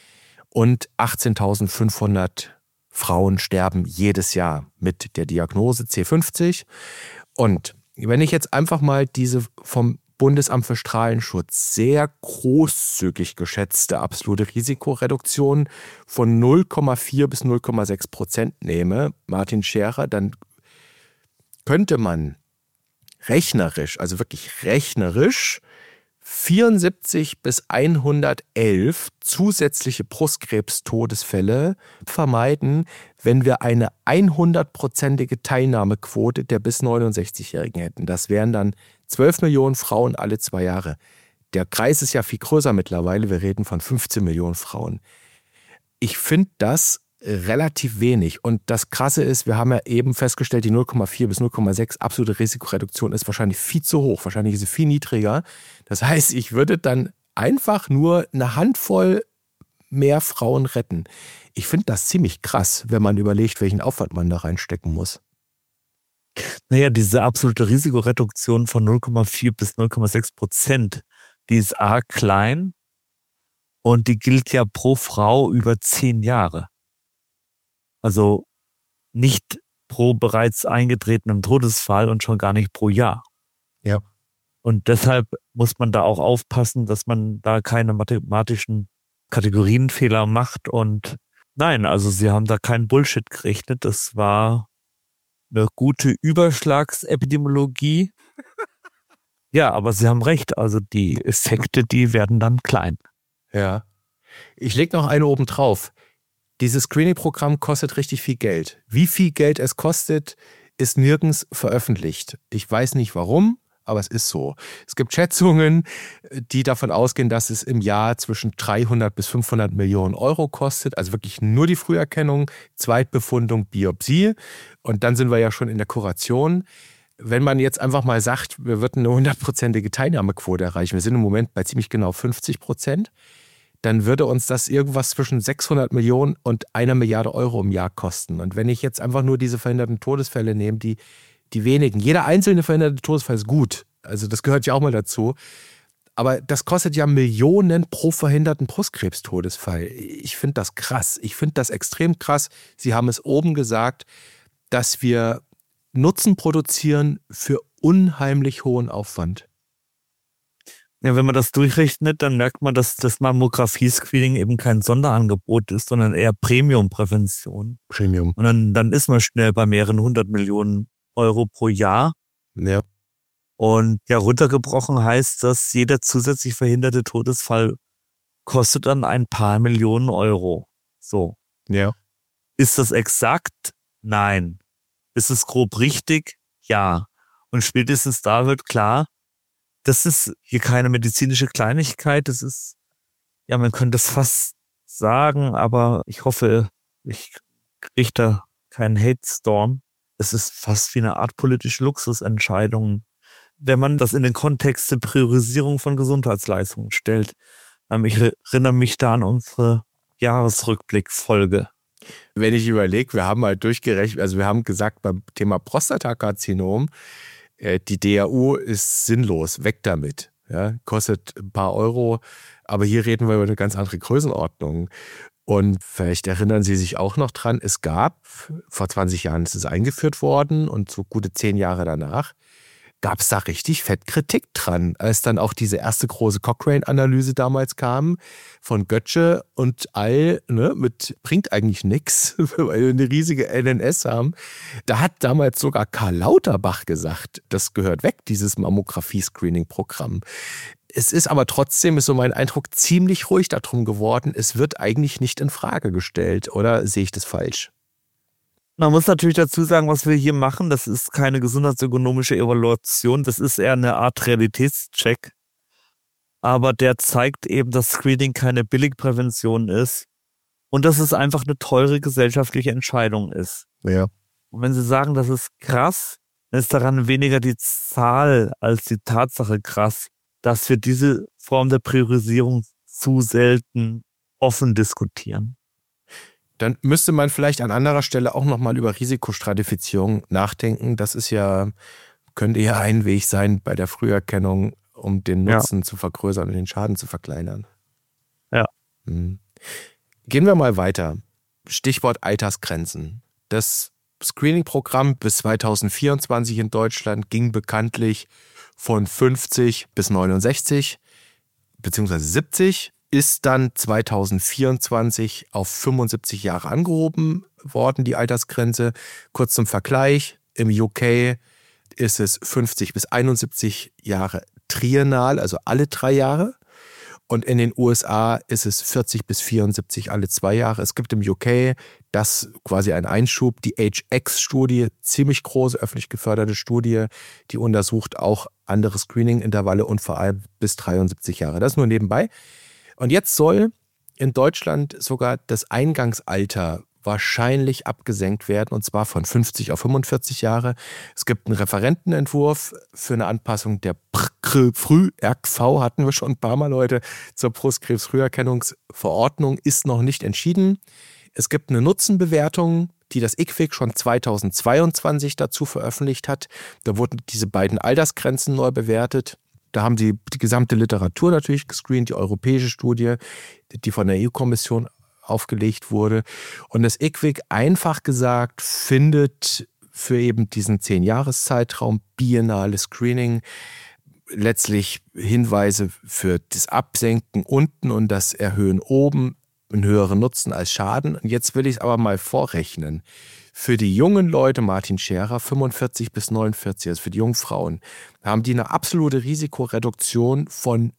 und 18.500 Frauen sterben jedes Jahr mit der Diagnose C50. Und wenn ich jetzt einfach mal diese vom Bundesamt für Strahlenschutz sehr großzügig geschätzte absolute Risikoreduktion von 0,4 bis 0,6% nehme, Martin Scherer, dann könnte man rechnerisch, also wirklich rechnerisch, 74 bis 111 zusätzliche Brustkrebstodesfälle vermeiden, wenn wir eine 100%ige Teilnahmequote der bis 69-Jährigen hätten. Das wären dann 12 Millionen Frauen alle 2 Jahre. Der Kreis ist ja viel größer mittlerweile. Wir reden von 15 Millionen Frauen. Ich finde das relativ wenig. Und das Krasse ist, wir haben ja eben festgestellt, die 0,4 bis 0,6 absolute Risikoreduktion ist wahrscheinlich viel zu hoch. Wahrscheinlich ist sie viel niedriger. Das heißt, ich würde dann einfach nur eine Handvoll mehr Frauen retten. Ich finde das ziemlich krass, wenn man überlegt, welchen Aufwand man da reinstecken muss. Naja, diese absolute Risikoreduktion von 0,4 bis 0,6%, die ist A klein und die gilt ja pro Frau über 10 Jahre. Also nicht pro bereits eingetretenem Todesfall und schon gar nicht pro Jahr. Ja. Und deshalb muss man da auch aufpassen, dass man da keine mathematischen Kategorienfehler macht. Und nein, also Sie haben da keinen Bullshit gerechnet. Das war eine gute Überschlagsepidemiologie. Ja, aber Sie haben recht. Also die Effekte, die werden dann klein. Ja. Ich lege noch eine oben drauf. Dieses Screening-Programm kostet richtig viel Geld. Wie viel Geld es kostet, ist nirgends veröffentlicht. Ich weiß nicht warum, aber es ist so. Es gibt Schätzungen, die davon ausgehen, dass es im Jahr zwischen 300 bis 500 Millionen Euro kostet. Also wirklich nur die Früherkennung, Zweitbefundung, Biopsie. Und dann sind wir ja schon in der Kuration. Wenn man jetzt einfach mal sagt, wir würden eine 100%ige Teilnahmequote erreichen, wir sind im Moment bei ziemlich genau 50%, dann würde uns das irgendwas zwischen 600 Millionen und 1 Milliarde Euro im Jahr kosten. Und wenn ich jetzt einfach nur diese verhinderten Todesfälle nehme, die wenigen, jeder einzelne verhinderte Todesfall ist gut, also das gehört ja auch mal dazu, aber das kostet ja Millionen pro verhinderten Brustkrebstodesfall. Ich finde das krass, ich finde das extrem krass. Sie haben es oben gesagt, dass wir Nutzen produzieren für unheimlich hohen Aufwand. Ja, wenn man das durchrechnet, dann merkt man, dass das Mammographie-Screening eben kein Sonderangebot ist, sondern eher Premium-Prävention. Premium. Und dann ist man schnell bei mehreren 100 Millionen Euro pro Jahr. Ja. Und ja, runtergebrochen heißt das, jeder zusätzlich verhinderte Todesfall kostet dann ein paar Millionen Euro. So. Ja. Ist das exakt? Nein. Ist es grob richtig? Ja. Und spätestens da wird klar, das ist hier keine medizinische Kleinigkeit. Das ist, ja, man könnte es fast sagen, aber ich hoffe, ich kriege da keinen Hate-Storm. Es ist fast wie eine Art politische Luxusentscheidung, wenn man das in den Kontext der Priorisierung von Gesundheitsleistungen stellt. Ich erinnere mich da an unsere Jahresrückblick-Folge. Wenn ich überlege, wir haben halt durchgerechnet, also wir haben gesagt, beim Thema Prostatakarzinom, die DAU ist sinnlos, weg damit. Ja, kostet ein paar Euro, aber hier reden wir über eine ganz andere Größenordnung. Und vielleicht erinnern Sie sich auch noch dran, es gab, vor 20 Jahren ist es eingeführt worden und so gute 10 Jahre danach, gab es da richtig fett Kritik dran, als dann auch diese erste große Cochrane-Analyse damals kam von Götzsche und all, ne, mit bringt eigentlich nichts, weil wir eine riesige LNS haben. Da hat damals sogar Karl Lauterbach gesagt, das gehört weg, dieses Mammographie-Screening-Programm. Es ist aber trotzdem, ist so mein Eindruck, ziemlich ruhig darum geworden. Es wird eigentlich nicht in Frage gestellt, oder sehe ich das falsch? Man muss natürlich dazu sagen, was wir hier machen, das ist keine gesundheitsökonomische Evaluation, das ist eher eine Art Realitätscheck. Aber der zeigt eben, dass Screening keine Billigprävention ist und dass es einfach eine teure gesellschaftliche Entscheidung ist. Ja. Und wenn Sie sagen, das ist krass, dann ist daran weniger die Zahl als die Tatsache krass, dass wir diese Form der Priorisierung zu selten offen diskutieren. Dann müsste man vielleicht an anderer Stelle auch nochmal über Risikostratifizierung nachdenken. Das ist ja, könnte ja ein Weg sein bei der Früherkennung, um den Nutzen zu vergrößern und den Schaden zu verkleinern. Ja. Gehen wir mal weiter. Stichwort Altersgrenzen. Das Screening-Programm bis 2024 in Deutschland ging bekanntlich von 50 bis 69 beziehungsweise 70. Ist dann 2024 auf 75 Jahre angehoben worden, die Altersgrenze. Kurz zum Vergleich, im UK ist es 50 bis 71 Jahre triennal, also alle 3 Jahre. Und in den USA ist es 40 bis 74 alle 2 Jahre. Es gibt im UK das quasi ein Einschub, die Age-X-Studie, ziemlich große öffentlich geförderte Studie, die untersucht auch andere Screening-Intervalle und vor allem bis 73 Jahre. Das nur nebenbei. Und jetzt soll in Deutschland sogar das Eingangsalter wahrscheinlich abgesenkt werden, und zwar von 50 auf 45 Jahre. Es gibt einen Referentenentwurf für eine Anpassung der Früh-RKV, hatten wir schon ein paar Mal heute, zur Brustkrebsfrüherkennungsverordnung, ist noch nicht entschieden. Es gibt eine Nutzenbewertung, die das IQWiG schon 2022 dazu veröffentlicht hat. Da wurden diese beiden Altersgrenzen neu bewertet. Da haben sie die gesamte Literatur natürlich gescreent, die europäische Studie, die von der EU-Kommission aufgelegt wurde. Und das IQWiG, einfach gesagt, findet für eben diesen 10-Jahres-Zeitraum biennale Screening letztlich Hinweise für das Absenken unten und das Erhöhen oben, einen höheren Nutzen als Schaden. Und jetzt will ich es aber mal vorrechnen. Für die jungen Leute, Martin Scherer, 45 bis 49, also für die jungen Frauen, haben die eine absolute Risikoreduktion von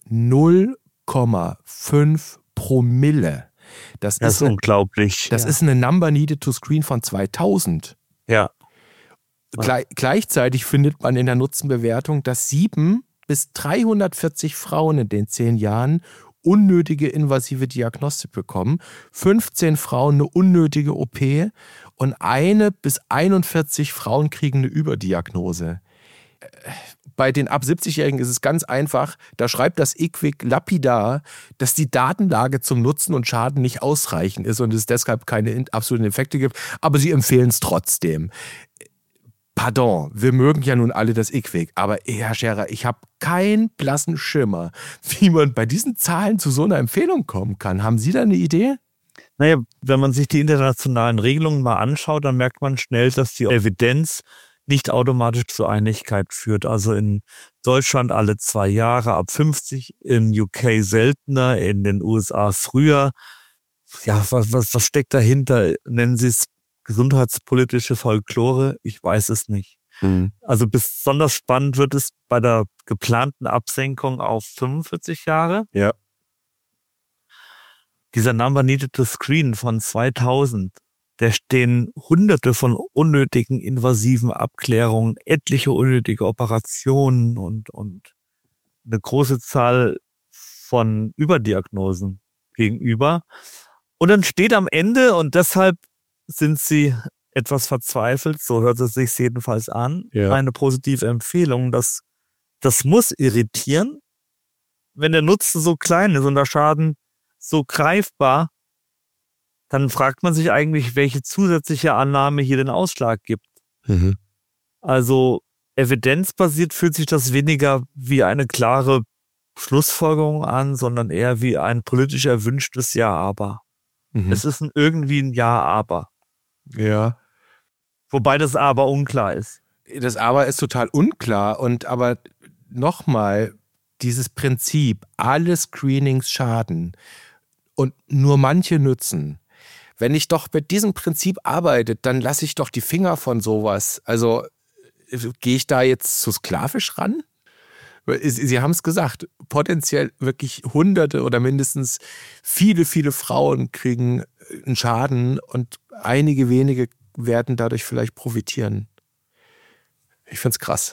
0,5 Promille. Das ist unglaublich. Das ist eine Number needed to screen von 2000. Ja. Gleichzeitig findet man in der Nutzenbewertung, dass 7 bis 340 Frauen in den 10 Jahren unnötige invasive Diagnostik bekommen, 15 Frauen eine unnötige OP und 1 bis 41 Frauen kriegen eine Überdiagnose. Bei den ab 70-Jährigen ist es ganz einfach, da schreibt das IQWiG lapidar, dass die Datenlage zum Nutzen und Schaden nicht ausreichend ist und es deshalb keine absoluten Effekte gibt, aber sie empfehlen es trotzdem. Pardon, wir mögen ja nun alle das IQWiG, aber Herr Scherer, ich habe keinen blassen Schimmer, wie man bei diesen Zahlen zu so einer Empfehlung kommen kann. Haben Sie da eine Idee? Naja, wenn man sich die internationalen Regelungen mal anschaut, dann merkt man schnell, dass die Evidenz nicht automatisch zur Einigkeit führt. Also in Deutschland alle 2 Jahre ab 50, in UK seltener, in den USA früher. Ja, was steckt dahinter? Nennen Sie es gesundheitspolitische Folklore? Ich weiß es nicht. Also besonders spannend wird es bei der geplanten Absenkung auf 45 Jahre. Ja. Dieser Number Needed to Screen von 2000, da stehen hunderte von unnötigen invasiven Abklärungen, etliche unnötige Operationen und eine große Zahl von Überdiagnosen gegenüber. Und dann steht am Ende, und deshalb sind sie etwas verzweifelt, so hört es sich jedenfalls an, eine positive Empfehlung. Das muss irritieren, wenn der Nutzen so klein ist und der Schaden so greifbar, dann fragt man sich eigentlich, welche zusätzliche Annahme hier den Ausschlag gibt. Mhm. Also evidenzbasiert fühlt sich das weniger wie eine klare Schlussfolgerung an, sondern eher wie ein politisch erwünschtes Ja-Aber. Mhm. Es ist irgendwie ein Ja-Aber. Ja. Wobei das Aber unklar ist. Das Aber ist total unklar. Aber nochmal, dieses Prinzip, alle Screenings schaden und nur manche nützen. Wenn ich doch mit diesem Prinzip arbeite, dann lasse ich doch die Finger von sowas. Also gehe ich da jetzt zu sklavisch ran? Sie haben es gesagt, potenziell wirklich Hunderte oder mindestens viele, viele Frauen kriegen einen Schaden und einige wenige werden dadurch vielleicht profitieren. Ich finde es krass.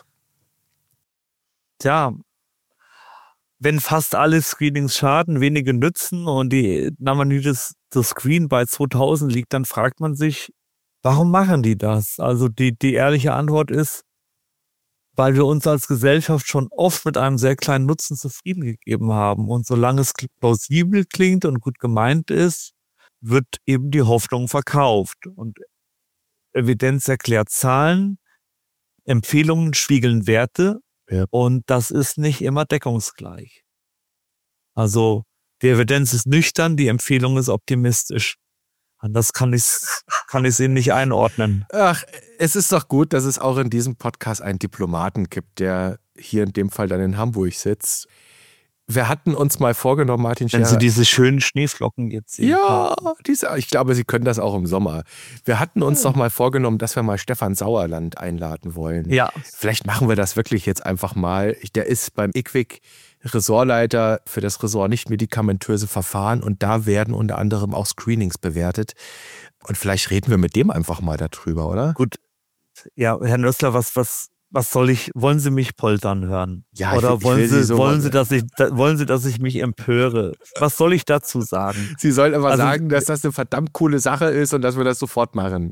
Tja, wenn fast alle Screenings schaden, wenige nützen und die Number Needed to Screen bei 2000 liegt, dann fragt man sich, warum machen die das? Also die ehrliche Antwort ist, weil wir uns als Gesellschaft schon oft mit einem sehr kleinen Nutzen zufrieden gegeben haben. Und solange es plausibel klingt und gut gemeint ist, wird eben die Hoffnung verkauft. Und Evidenz erklärt Zahlen, Empfehlungen spiegeln Werte. Ja. Und das ist nicht immer deckungsgleich. Also die Evidenz ist nüchtern, die Empfehlung ist optimistisch. Anders kann ich's eben nicht einordnen. Ach, es ist doch gut, dass es auch in diesem Podcast einen Diplomaten gibt, der hier in dem Fall dann in Hamburg sitzt. Wir hatten uns mal vorgenommen, Martin Scherer. Wenn Sie diese schönen Schneeflocken jetzt sehen. Ja, ich glaube, Sie können das auch im Sommer. Wir hatten uns doch mal vorgenommen, dass wir mal Stefan Sauerland einladen wollen. Ja. Vielleicht machen wir das wirklich jetzt einfach mal. Der ist beim IQWiC Ressortleiter für das Ressort nicht-medikamentöse Verfahren und da werden unter anderem auch Screenings bewertet. Und vielleicht reden wir mit dem einfach mal darüber, oder? Gut. Ja, Herr Nössler, was soll ich, wollen Sie mich poltern hören? Ja, oder wollen Sie, so dass ich mich empöre? Was soll ich dazu sagen? Sie sollen aber sagen, dass das eine verdammt coole Sache ist und dass wir das sofort machen.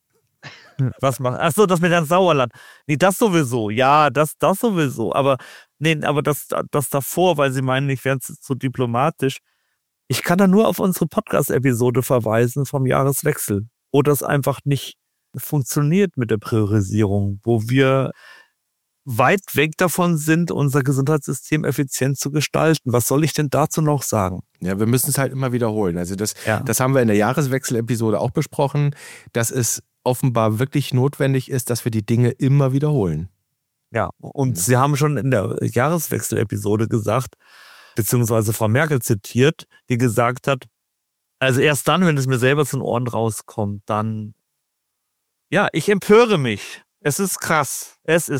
Was machen? Ach so, das mit Herrn Sauerland. Nee, das sowieso. Ja, das sowieso. Aber das davor, weil Sie meinen, ich wäre zu diplomatisch. Ich kann da nur auf unsere Podcast-Episode verweisen vom Jahreswechsel, wo das einfach nicht funktioniert mit der Priorisierung, wo wir weit weg davon sind, unser Gesundheitssystem effizient zu gestalten. Was soll ich denn dazu noch sagen? Ja, wir müssen es halt immer wiederholen. Also das haben wir in der Jahreswechsel-Episode auch besprochen, dass es offenbar wirklich notwendig ist, dass wir die Dinge immer wiederholen. Ja, und Sie haben schon in der Jahreswechsel-Episode gesagt, beziehungsweise Frau Merkel zitiert, die gesagt hat, also erst dann, wenn es mir selber zu den Ohren rauskommt, dann, ja, ich empöre mich. Es ist krass.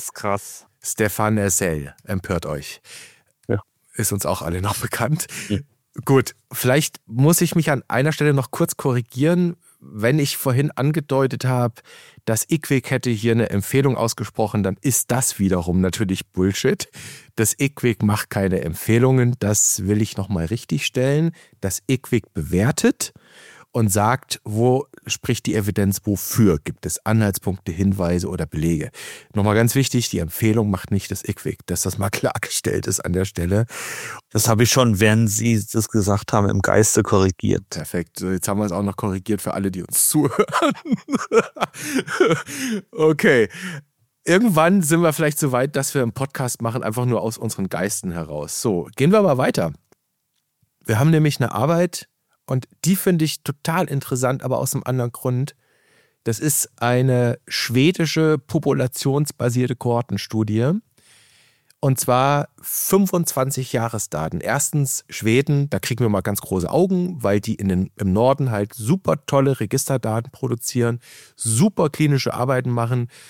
Stefan Ersell empört euch. Ja. Ist uns auch alle noch bekannt. Ja. Gut, vielleicht muss ich mich an einer Stelle noch kurz korrigieren. Wenn ich vorhin angedeutet habe, das IQWiC hätte hier eine Empfehlung ausgesprochen, dann ist das wiederum natürlich Bullshit. Das IQWiC macht keine Empfehlungen, das will ich nochmal richtig stellen. Das IQWiC bewertet und sagt, wo spricht die Evidenz wofür? Gibt es Anhaltspunkte, Hinweise oder Belege? Nochmal ganz wichtig, die Empfehlung macht nicht das IQWiC, dass das mal klargestellt ist an der Stelle. Das habe ich schon, während Sie das gesagt haben, im Geiste korrigiert. Perfekt, so jetzt haben wir es auch noch korrigiert für alle, die uns zuhören. Okay, irgendwann sind wir vielleicht so weit, dass wir einen Podcast machen, einfach nur aus unseren Geisten heraus. So, gehen wir mal weiter. Wir haben nämlich eine Arbeit, und die finde ich total interessant, aber aus einem anderen Grund. Das ist eine schwedische populationsbasierte Kohortenstudie. Und zwar 25 Jahresdaten. Erstens Schweden, da kriegen wir mal ganz große Augen, weil die im Norden halt super tolle Registerdaten produzieren, super klinische Arbeiten machen.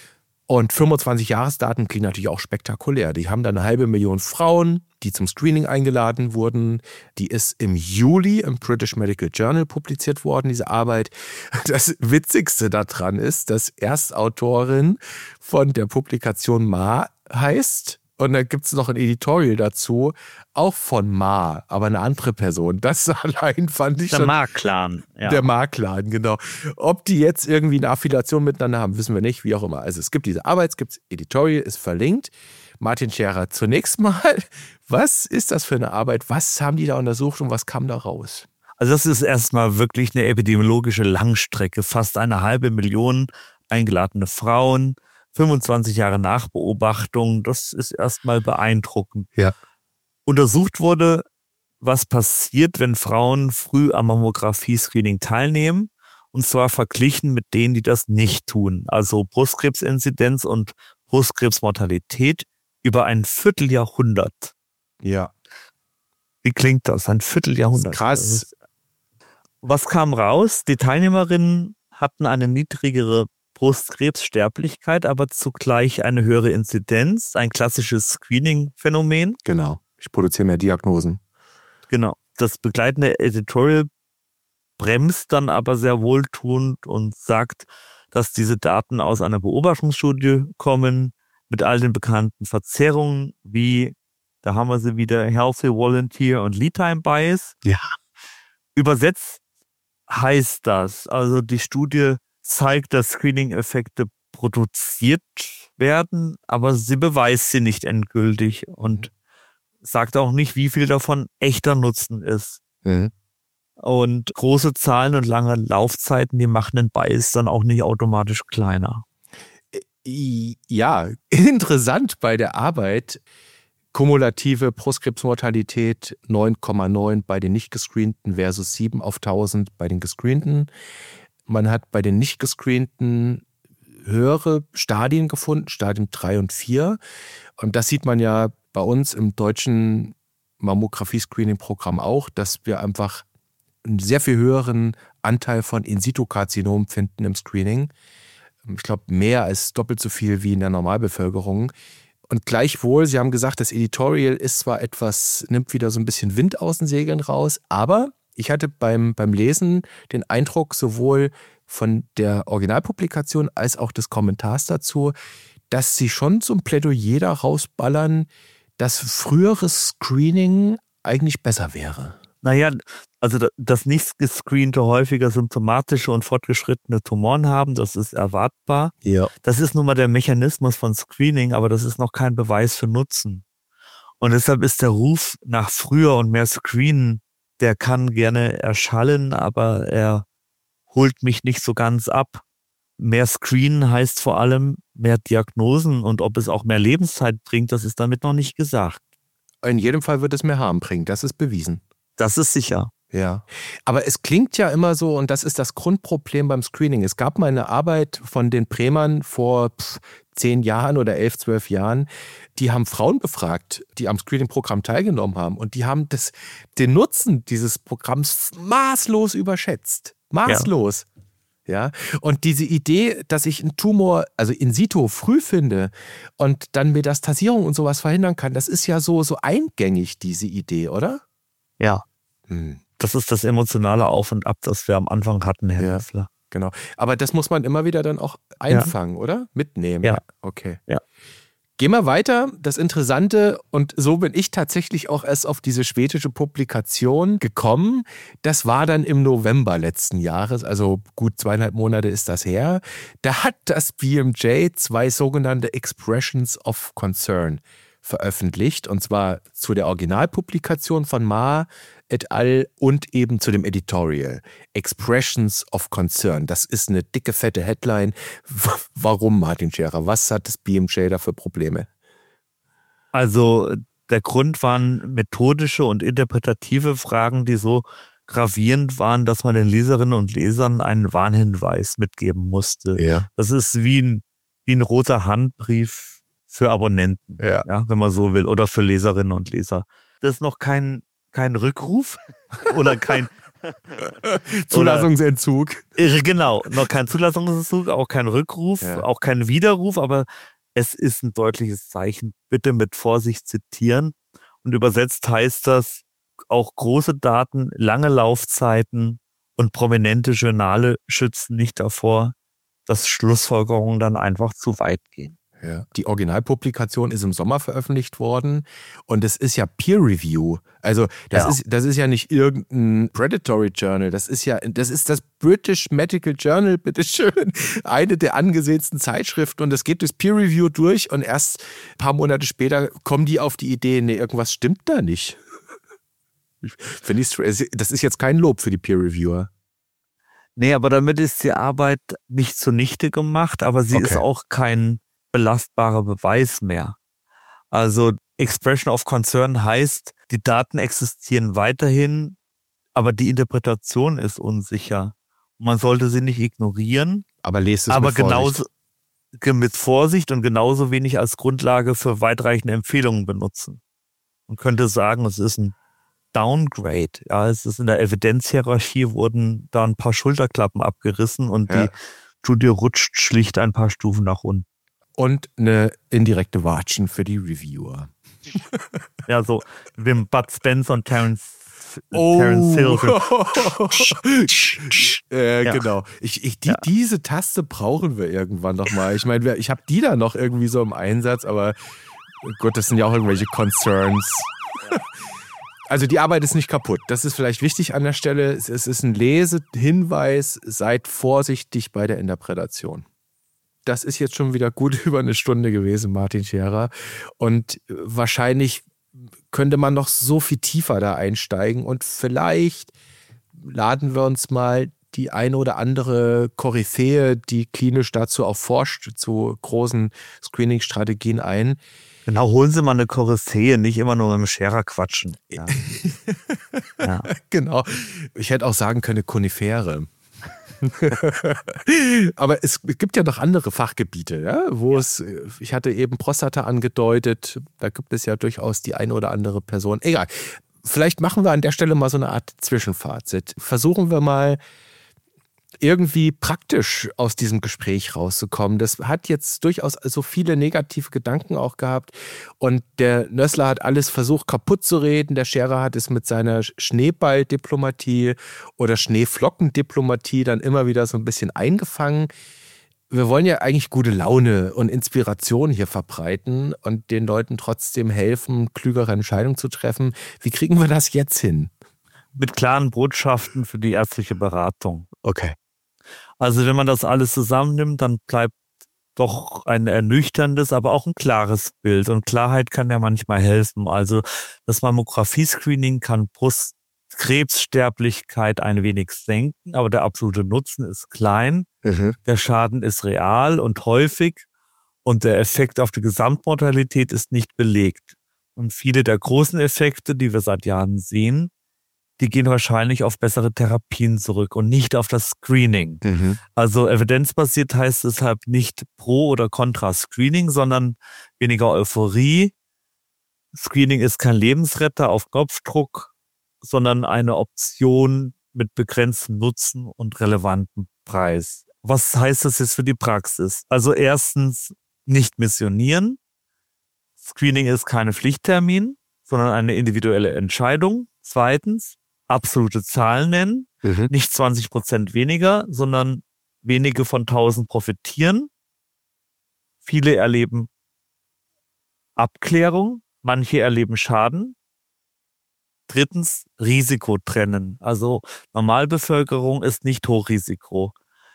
Und 25-Jahresdaten klingen natürlich auch spektakulär. Die haben dann 500.000 Frauen, die zum Screening eingeladen wurden. Die ist im Juli im British Medical Journal publiziert worden, diese Arbeit. Das Witzigste daran ist, dass Erstautorin von der Publikation Ma heißt. Und dann gibt es noch ein Editorial dazu, auch von Ma, aber eine andere Person. Das allein fand ich der schon... Ma-Clan. Ja. Der Ma-Clan, genau. Ob die jetzt irgendwie eine Affiliation miteinander haben, wissen wir nicht, wie auch immer. Also es gibt diese Arbeit, es gibt Editorial, ist verlinkt. Martin Scherer, zunächst mal, was ist das für eine Arbeit? Was haben die da untersucht und was kam da raus? Also das ist erstmal wirklich eine epidemiologische Langstrecke. Fast 500.000 eingeladene Frauen, 25 Jahre Nachbeobachtung, das ist erstmal beeindruckend. Ja. Untersucht wurde, was passiert, wenn Frauen früh am Mammographie-Screening teilnehmen, und zwar verglichen mit denen, die das nicht tun. Also Brustkrebsinzidenz und Brustkrebsmortalität über ein Vierteljahrhundert. Ja. Wie klingt das? Ein Vierteljahrhundert. Krass. Was kam raus? Die Teilnehmerinnen hatten eine niedrigere Brustkrebssterblichkeit, aber zugleich eine höhere Inzidenz, ein klassisches Screening-Phänomen. Genau. Ich produziere mehr Diagnosen. Genau. Das begleitende Editorial bremst dann aber sehr wohltuend und sagt, dass diese Daten aus einer Beobachtungsstudie kommen, mit all den bekannten Verzerrungen, wie, da haben wir sie wieder, Healthy Volunteer und Lead Time Bias. Ja. Übersetzt heißt das, also die Studie zeigt, dass Screening-Effekte produziert werden, aber sie beweist sie nicht endgültig und sagt auch nicht, wie viel davon echter Nutzen ist. Mhm. Und große Zahlen und lange Laufzeiten, die machen den Bias dann auch nicht automatisch kleiner. Ja, interessant bei der Arbeit. Kumulative Brustkrebsmortalität 9,9 bei den nicht gescreenten versus 7 auf 1000 bei den gescreenten. Man hat bei den nicht gescreenten höhere Stadien gefunden, Stadium 3 und 4. Und das sieht man ja bei uns im deutschen Mammographie-Screening-Programm auch, dass wir einfach einen sehr viel höheren Anteil von In-situ-Karzinomen finden im Screening. Ich glaube, mehr als doppelt so viel wie in der Normalbevölkerung. Und gleichwohl, Sie haben gesagt, das Editorial ist zwar etwas, nimmt wieder so ein bisschen Wind aus den Segeln raus, aber ich hatte beim Lesen den Eindruck, sowohl von der Originalpublikation als auch des Kommentars dazu, dass Sie schon so ein Plädoyer da rausballern, dass früheres Screening eigentlich besser wäre. Naja, also dass nicht gescreente häufiger symptomatische und fortgeschrittene Tumoren haben, das ist erwartbar. Ja. Das ist nun mal der Mechanismus von Screening, aber das ist noch kein Beweis für Nutzen. Und deshalb ist der Ruf nach früher und mehr Screenen, der kann gerne erschallen, aber er holt mich nicht so ganz ab. Mehr Screenen heißt vor allem mehr Diagnosen, und ob es auch mehr Lebenszeit bringt, das ist damit noch nicht gesagt. In jedem Fall wird es mehr Harm bringen, das ist bewiesen. Das ist sicher. Ja, aber es klingt ja immer so, und das ist das Grundproblem beim Screening. Es gab mal eine Arbeit von den Bremern vor 10 Jahren oder 11, 12 Jahren, die haben Frauen befragt, die am Screening-Programm teilgenommen haben, und die haben den Nutzen dieses Programms maßlos überschätzt. Maßlos. Ja, und diese Idee, dass ich einen Tumor, also in situ früh finde und dann Metastasierung und sowas verhindern kann, das ist ja so eingängig, diese Idee, oder? Ja. Das ist das emotionale Auf und Ab, das wir am Anfang hatten, Herr Nüssler. Genau. Aber das muss man immer wieder dann auch einfangen, oder? Mitnehmen. Ja. Okay. Ja. Gehen wir weiter. Das Interessante, und so bin ich tatsächlich auch erst auf diese schwedische Publikation gekommen. Das war dann im November letzten Jahres, also gut 2,5 Monate ist das her. Da hat das BMJ 2 sogenannte Expressions of Concern veröffentlicht, und zwar zu der Originalpublikation von Ma et al. Und eben zu dem Editorial. Expressions of Concern. Das ist eine dicke, fette Headline. Warum, Martin Scherer? Was hat das BMJ da für Probleme? Also der Grund waren methodische und interpretative Fragen, die so gravierend waren, dass man den Leserinnen und Lesern einen Warnhinweis mitgeben musste. Ja. Das ist wie ein roter Handbrief für Abonnenten, ja, wenn man so will, oder für Leserinnen und Leser. Das ist noch kein Rückruf oder kein Zulassungsentzug. Genau, noch kein Zulassungsentzug, auch kein Rückruf, auch kein Widerruf, aber es ist ein deutliches Zeichen. Bitte mit Vorsicht zitieren. Und übersetzt heißt das, auch große Daten, lange Laufzeiten und prominente Journale schützen nicht davor, dass Schlussfolgerungen dann einfach zu weit gehen. Ja. Die Originalpublikation ist im Sommer veröffentlicht worden und es ist ja Peer Review. Also das ist ja nicht irgendein Predatory Journal. Das ist das British Medical Journal, bitteschön. Eine der angesehensten Zeitschriften und es geht durchs Peer Review durch und erst ein paar Monate später kommen die auf die Idee, nee, irgendwas stimmt da nicht. Das ist jetzt kein Lob für die Peer Reviewer. Nee, aber damit ist die Arbeit nicht zunichte gemacht, aber sie ist auch kein belastbarer Beweis mehr. Also Expression of Concern heißt, die Daten existieren weiterhin, aber die Interpretation ist unsicher. Man sollte sie nicht ignorieren, aber lest es aber mit Vorsicht. Mit Vorsicht und genauso wenig als Grundlage für weitreichende Empfehlungen benutzen. Man könnte sagen, es ist ein Downgrade. Ja, es ist in der Evidenzhierarchie wurden da ein paar Schulterklappen abgerissen und die Studie rutscht schlicht ein paar Stufen nach unten. Und eine indirekte Watschen für die Reviewer. Ja, so wie Bud Spencer und Terence Hill. Genau. Diese Taste brauchen wir irgendwann nochmal. Ich meine, ich habe die da noch irgendwie so im Einsatz, aber gut, das sind ja auch irgendwelche Concerns. Also die Arbeit ist nicht kaputt. Das ist vielleicht wichtig an der Stelle. Es ist ein Lesehinweis. Seid vorsichtig bei der Interpretation. Das ist jetzt schon wieder gut über eine Stunde gewesen, Martin Scherer. Und wahrscheinlich könnte man noch so viel tiefer da einsteigen. Und vielleicht laden wir uns mal die eine oder andere Koryphäe, die klinisch dazu auch forscht, zu großen Screening-Strategien ein. Genau, holen Sie mal eine Koryphäe, nicht immer nur mit dem Scherer quatschen. Ja. Genau. Ich hätte auch sagen können, Konifere. Aber es gibt ja noch andere Fachgebiete, ja, ich hatte eben Prostata angedeutet, da gibt es ja durchaus die eine oder andere Person. Egal, vielleicht machen wir an der Stelle mal so eine Art Zwischenfazit. Versuchen wir mal irgendwie praktisch aus diesem Gespräch rauszukommen. Das hat jetzt durchaus so viele negative Gedanken auch gehabt und der Nössler hat alles versucht kaputt zu reden. Der Scherer hat es mit seiner Schneeballdiplomatie oder Schneeflockendiplomatie dann immer wieder so ein bisschen eingefangen. Wir wollen ja eigentlich gute Laune und Inspiration hier verbreiten und den Leuten trotzdem helfen, klügere Entscheidungen zu treffen. Wie kriegen wir das jetzt hin? Mit klaren Botschaften für die ärztliche Beratung. Okay. Also wenn man das alles zusammennimmt, dann bleibt doch ein ernüchterndes, aber auch ein klares Bild. Und Klarheit kann ja manchmal helfen. Also das Mammographie-Screening kann Brustkrebssterblichkeit ein wenig senken, aber der absolute Nutzen ist klein. Der Schaden ist real und häufig und der Effekt auf die Gesamtmortalität ist nicht belegt. Und viele der großen Effekte, die wir seit Jahren sehen, die gehen wahrscheinlich auf bessere Therapien zurück und nicht auf das Screening. Also evidenzbasiert heißt deshalb nicht pro oder contra Screening, sondern weniger Euphorie. Screening ist kein Lebensretter auf Knopfdruck, sondern eine Option mit begrenztem Nutzen und relevantem Preis. Was heißt das jetzt für die Praxis? Also erstens, nicht missionieren. Screening ist keine Pflichttermin, sondern eine individuelle Entscheidung. Zweitens, absolute Zahlen nennen. Nicht 20% weniger, sondern wenige von 1000 profitieren. Viele erleben Abklärung, manche erleben Schaden. Drittens, Risiko trennen. Also Normalbevölkerung ist nicht Hochrisiko.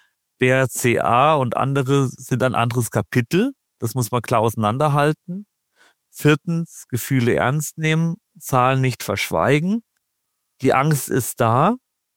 BRCA und andere sind ein anderes Kapitel. Das muss man klar auseinanderhalten. Viertens, Gefühle ernst nehmen, Zahlen nicht verschweigen. Die Angst ist da,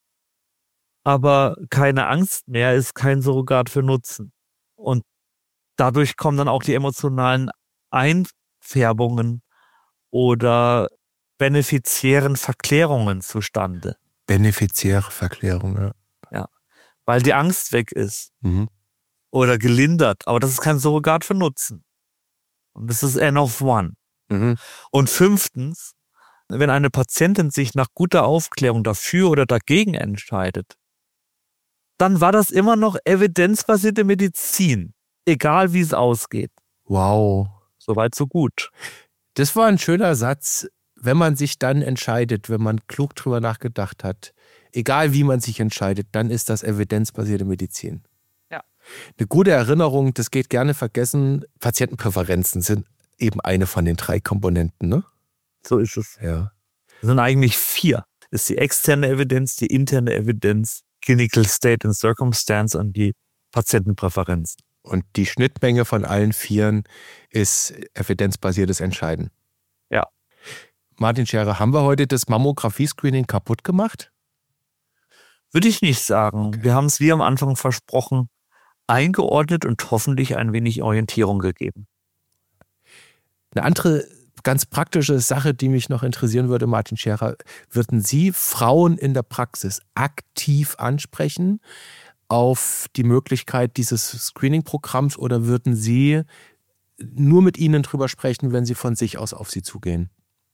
aber keine Angst mehr ist kein Surrogat für Nutzen. Und dadurch kommen dann auch die emotionalen Einfärbungen oder benefiziären Verklärungen zustande. Benefiziäre Verklärung, ja. Weil die Angst weg ist. Oder gelindert. Aber das ist kein Surrogat für Nutzen. Und das ist N of One. Und fünftens, wenn eine Patientin sich nach guter Aufklärung dafür oder dagegen entscheidet, dann war das immer noch evidenzbasierte Medizin, egal wie es ausgeht. Wow. Soweit, so gut. Das war ein schöner Satz, wenn man sich dann entscheidet, wenn man klug drüber nachgedacht hat, egal wie man sich entscheidet, dann ist das evidenzbasierte Medizin. Ja. Eine gute Erinnerung, das geht gerne vergessen, Patientenpräferenzen sind eben eine von den 3 Komponenten, ne? So ist es. Ja. Es sind eigentlich 4. Das ist die externe Evidenz, die interne Evidenz, Clinical State and Circumstance und die Patientenpräferenz. Und die Schnittmenge von allen 4 ist evidenzbasiertes Entscheiden. Ja. Martin Scherer, haben wir heute das Mammographie-Screening kaputt gemacht? Würde ich nicht sagen. Okay. Wir haben es wie am Anfang versprochen, eingeordnet und hoffentlich ein wenig Orientierung gegeben. Eine andere ganz praktische Sache, die mich noch interessieren würde, Martin Scherer, würden Sie Frauen in der Praxis aktiv ansprechen auf die Möglichkeit dieses Screening-Programms oder würden Sie nur mit ihnen drüber sprechen, wenn sie von sich aus auf sie zugehen?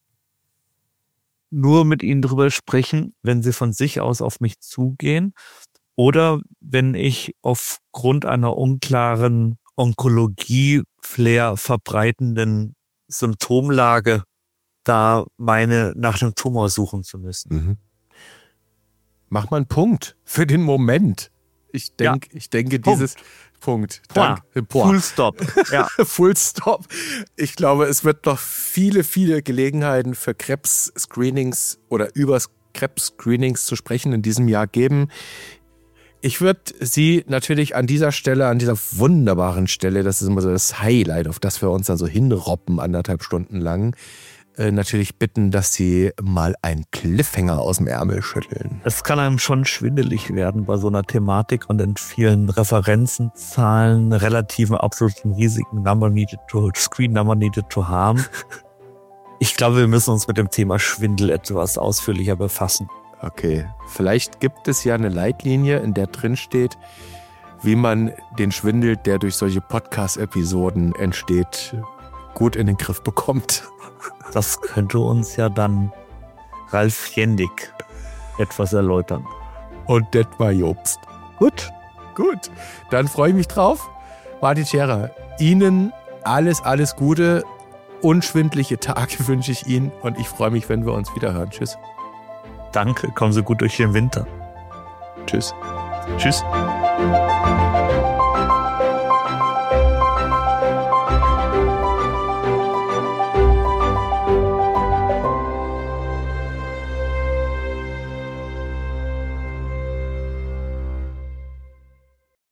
Nur mit ihnen drüber sprechen, wenn sie von sich aus auf mich zugehen oder wenn ich aufgrund einer unklaren Onkologie-Flair verbreitenden Symptomlage da meine nach dem Tumor suchen zu müssen. Mhm. Mach mal einen Punkt für den Moment. Ich denke, dieses Punkt. Full Stop. Ja. Full Stop. Ich glaube, es wird noch viele, viele Gelegenheiten für Krebs-Screenings oder über Krebs-Screenings zu sprechen in diesem Jahr geben. Ich würde Sie natürlich an dieser Stelle, an dieser wunderbaren Stelle, das ist immer so das Highlight, auf das wir uns dann so hinroppen, 1,5 Stunden lang, natürlich bitten, dass Sie mal einen Cliffhanger aus dem Ärmel schütteln. Es kann einem schon schwindelig werden bei so einer Thematik und in vielen Referenzen, Zahlen, relativen, absoluten Risiken, Number needed to screen, Number needed to harm. Ich glaube, wir müssen uns mit dem Thema Schwindel etwas ausführlicher befassen. Okay, vielleicht gibt es ja eine Leitlinie, in der drin steht, wie man den Schwindel, der durch solche Podcast-Episoden entsteht, gut in den Griff bekommt. Das könnte uns ja dann Ralf Jendig etwas erläutern. Und Detmar Jobst. Gut. Dann freue ich mich drauf. Martin Scherer, Ihnen alles Gute. Unschwindliche Tage wünsche ich Ihnen und ich freue mich, wenn wir uns wieder hören. Tschüss. Danke, kommen Sie gut durch den Winter. Tschüss. Tschüss.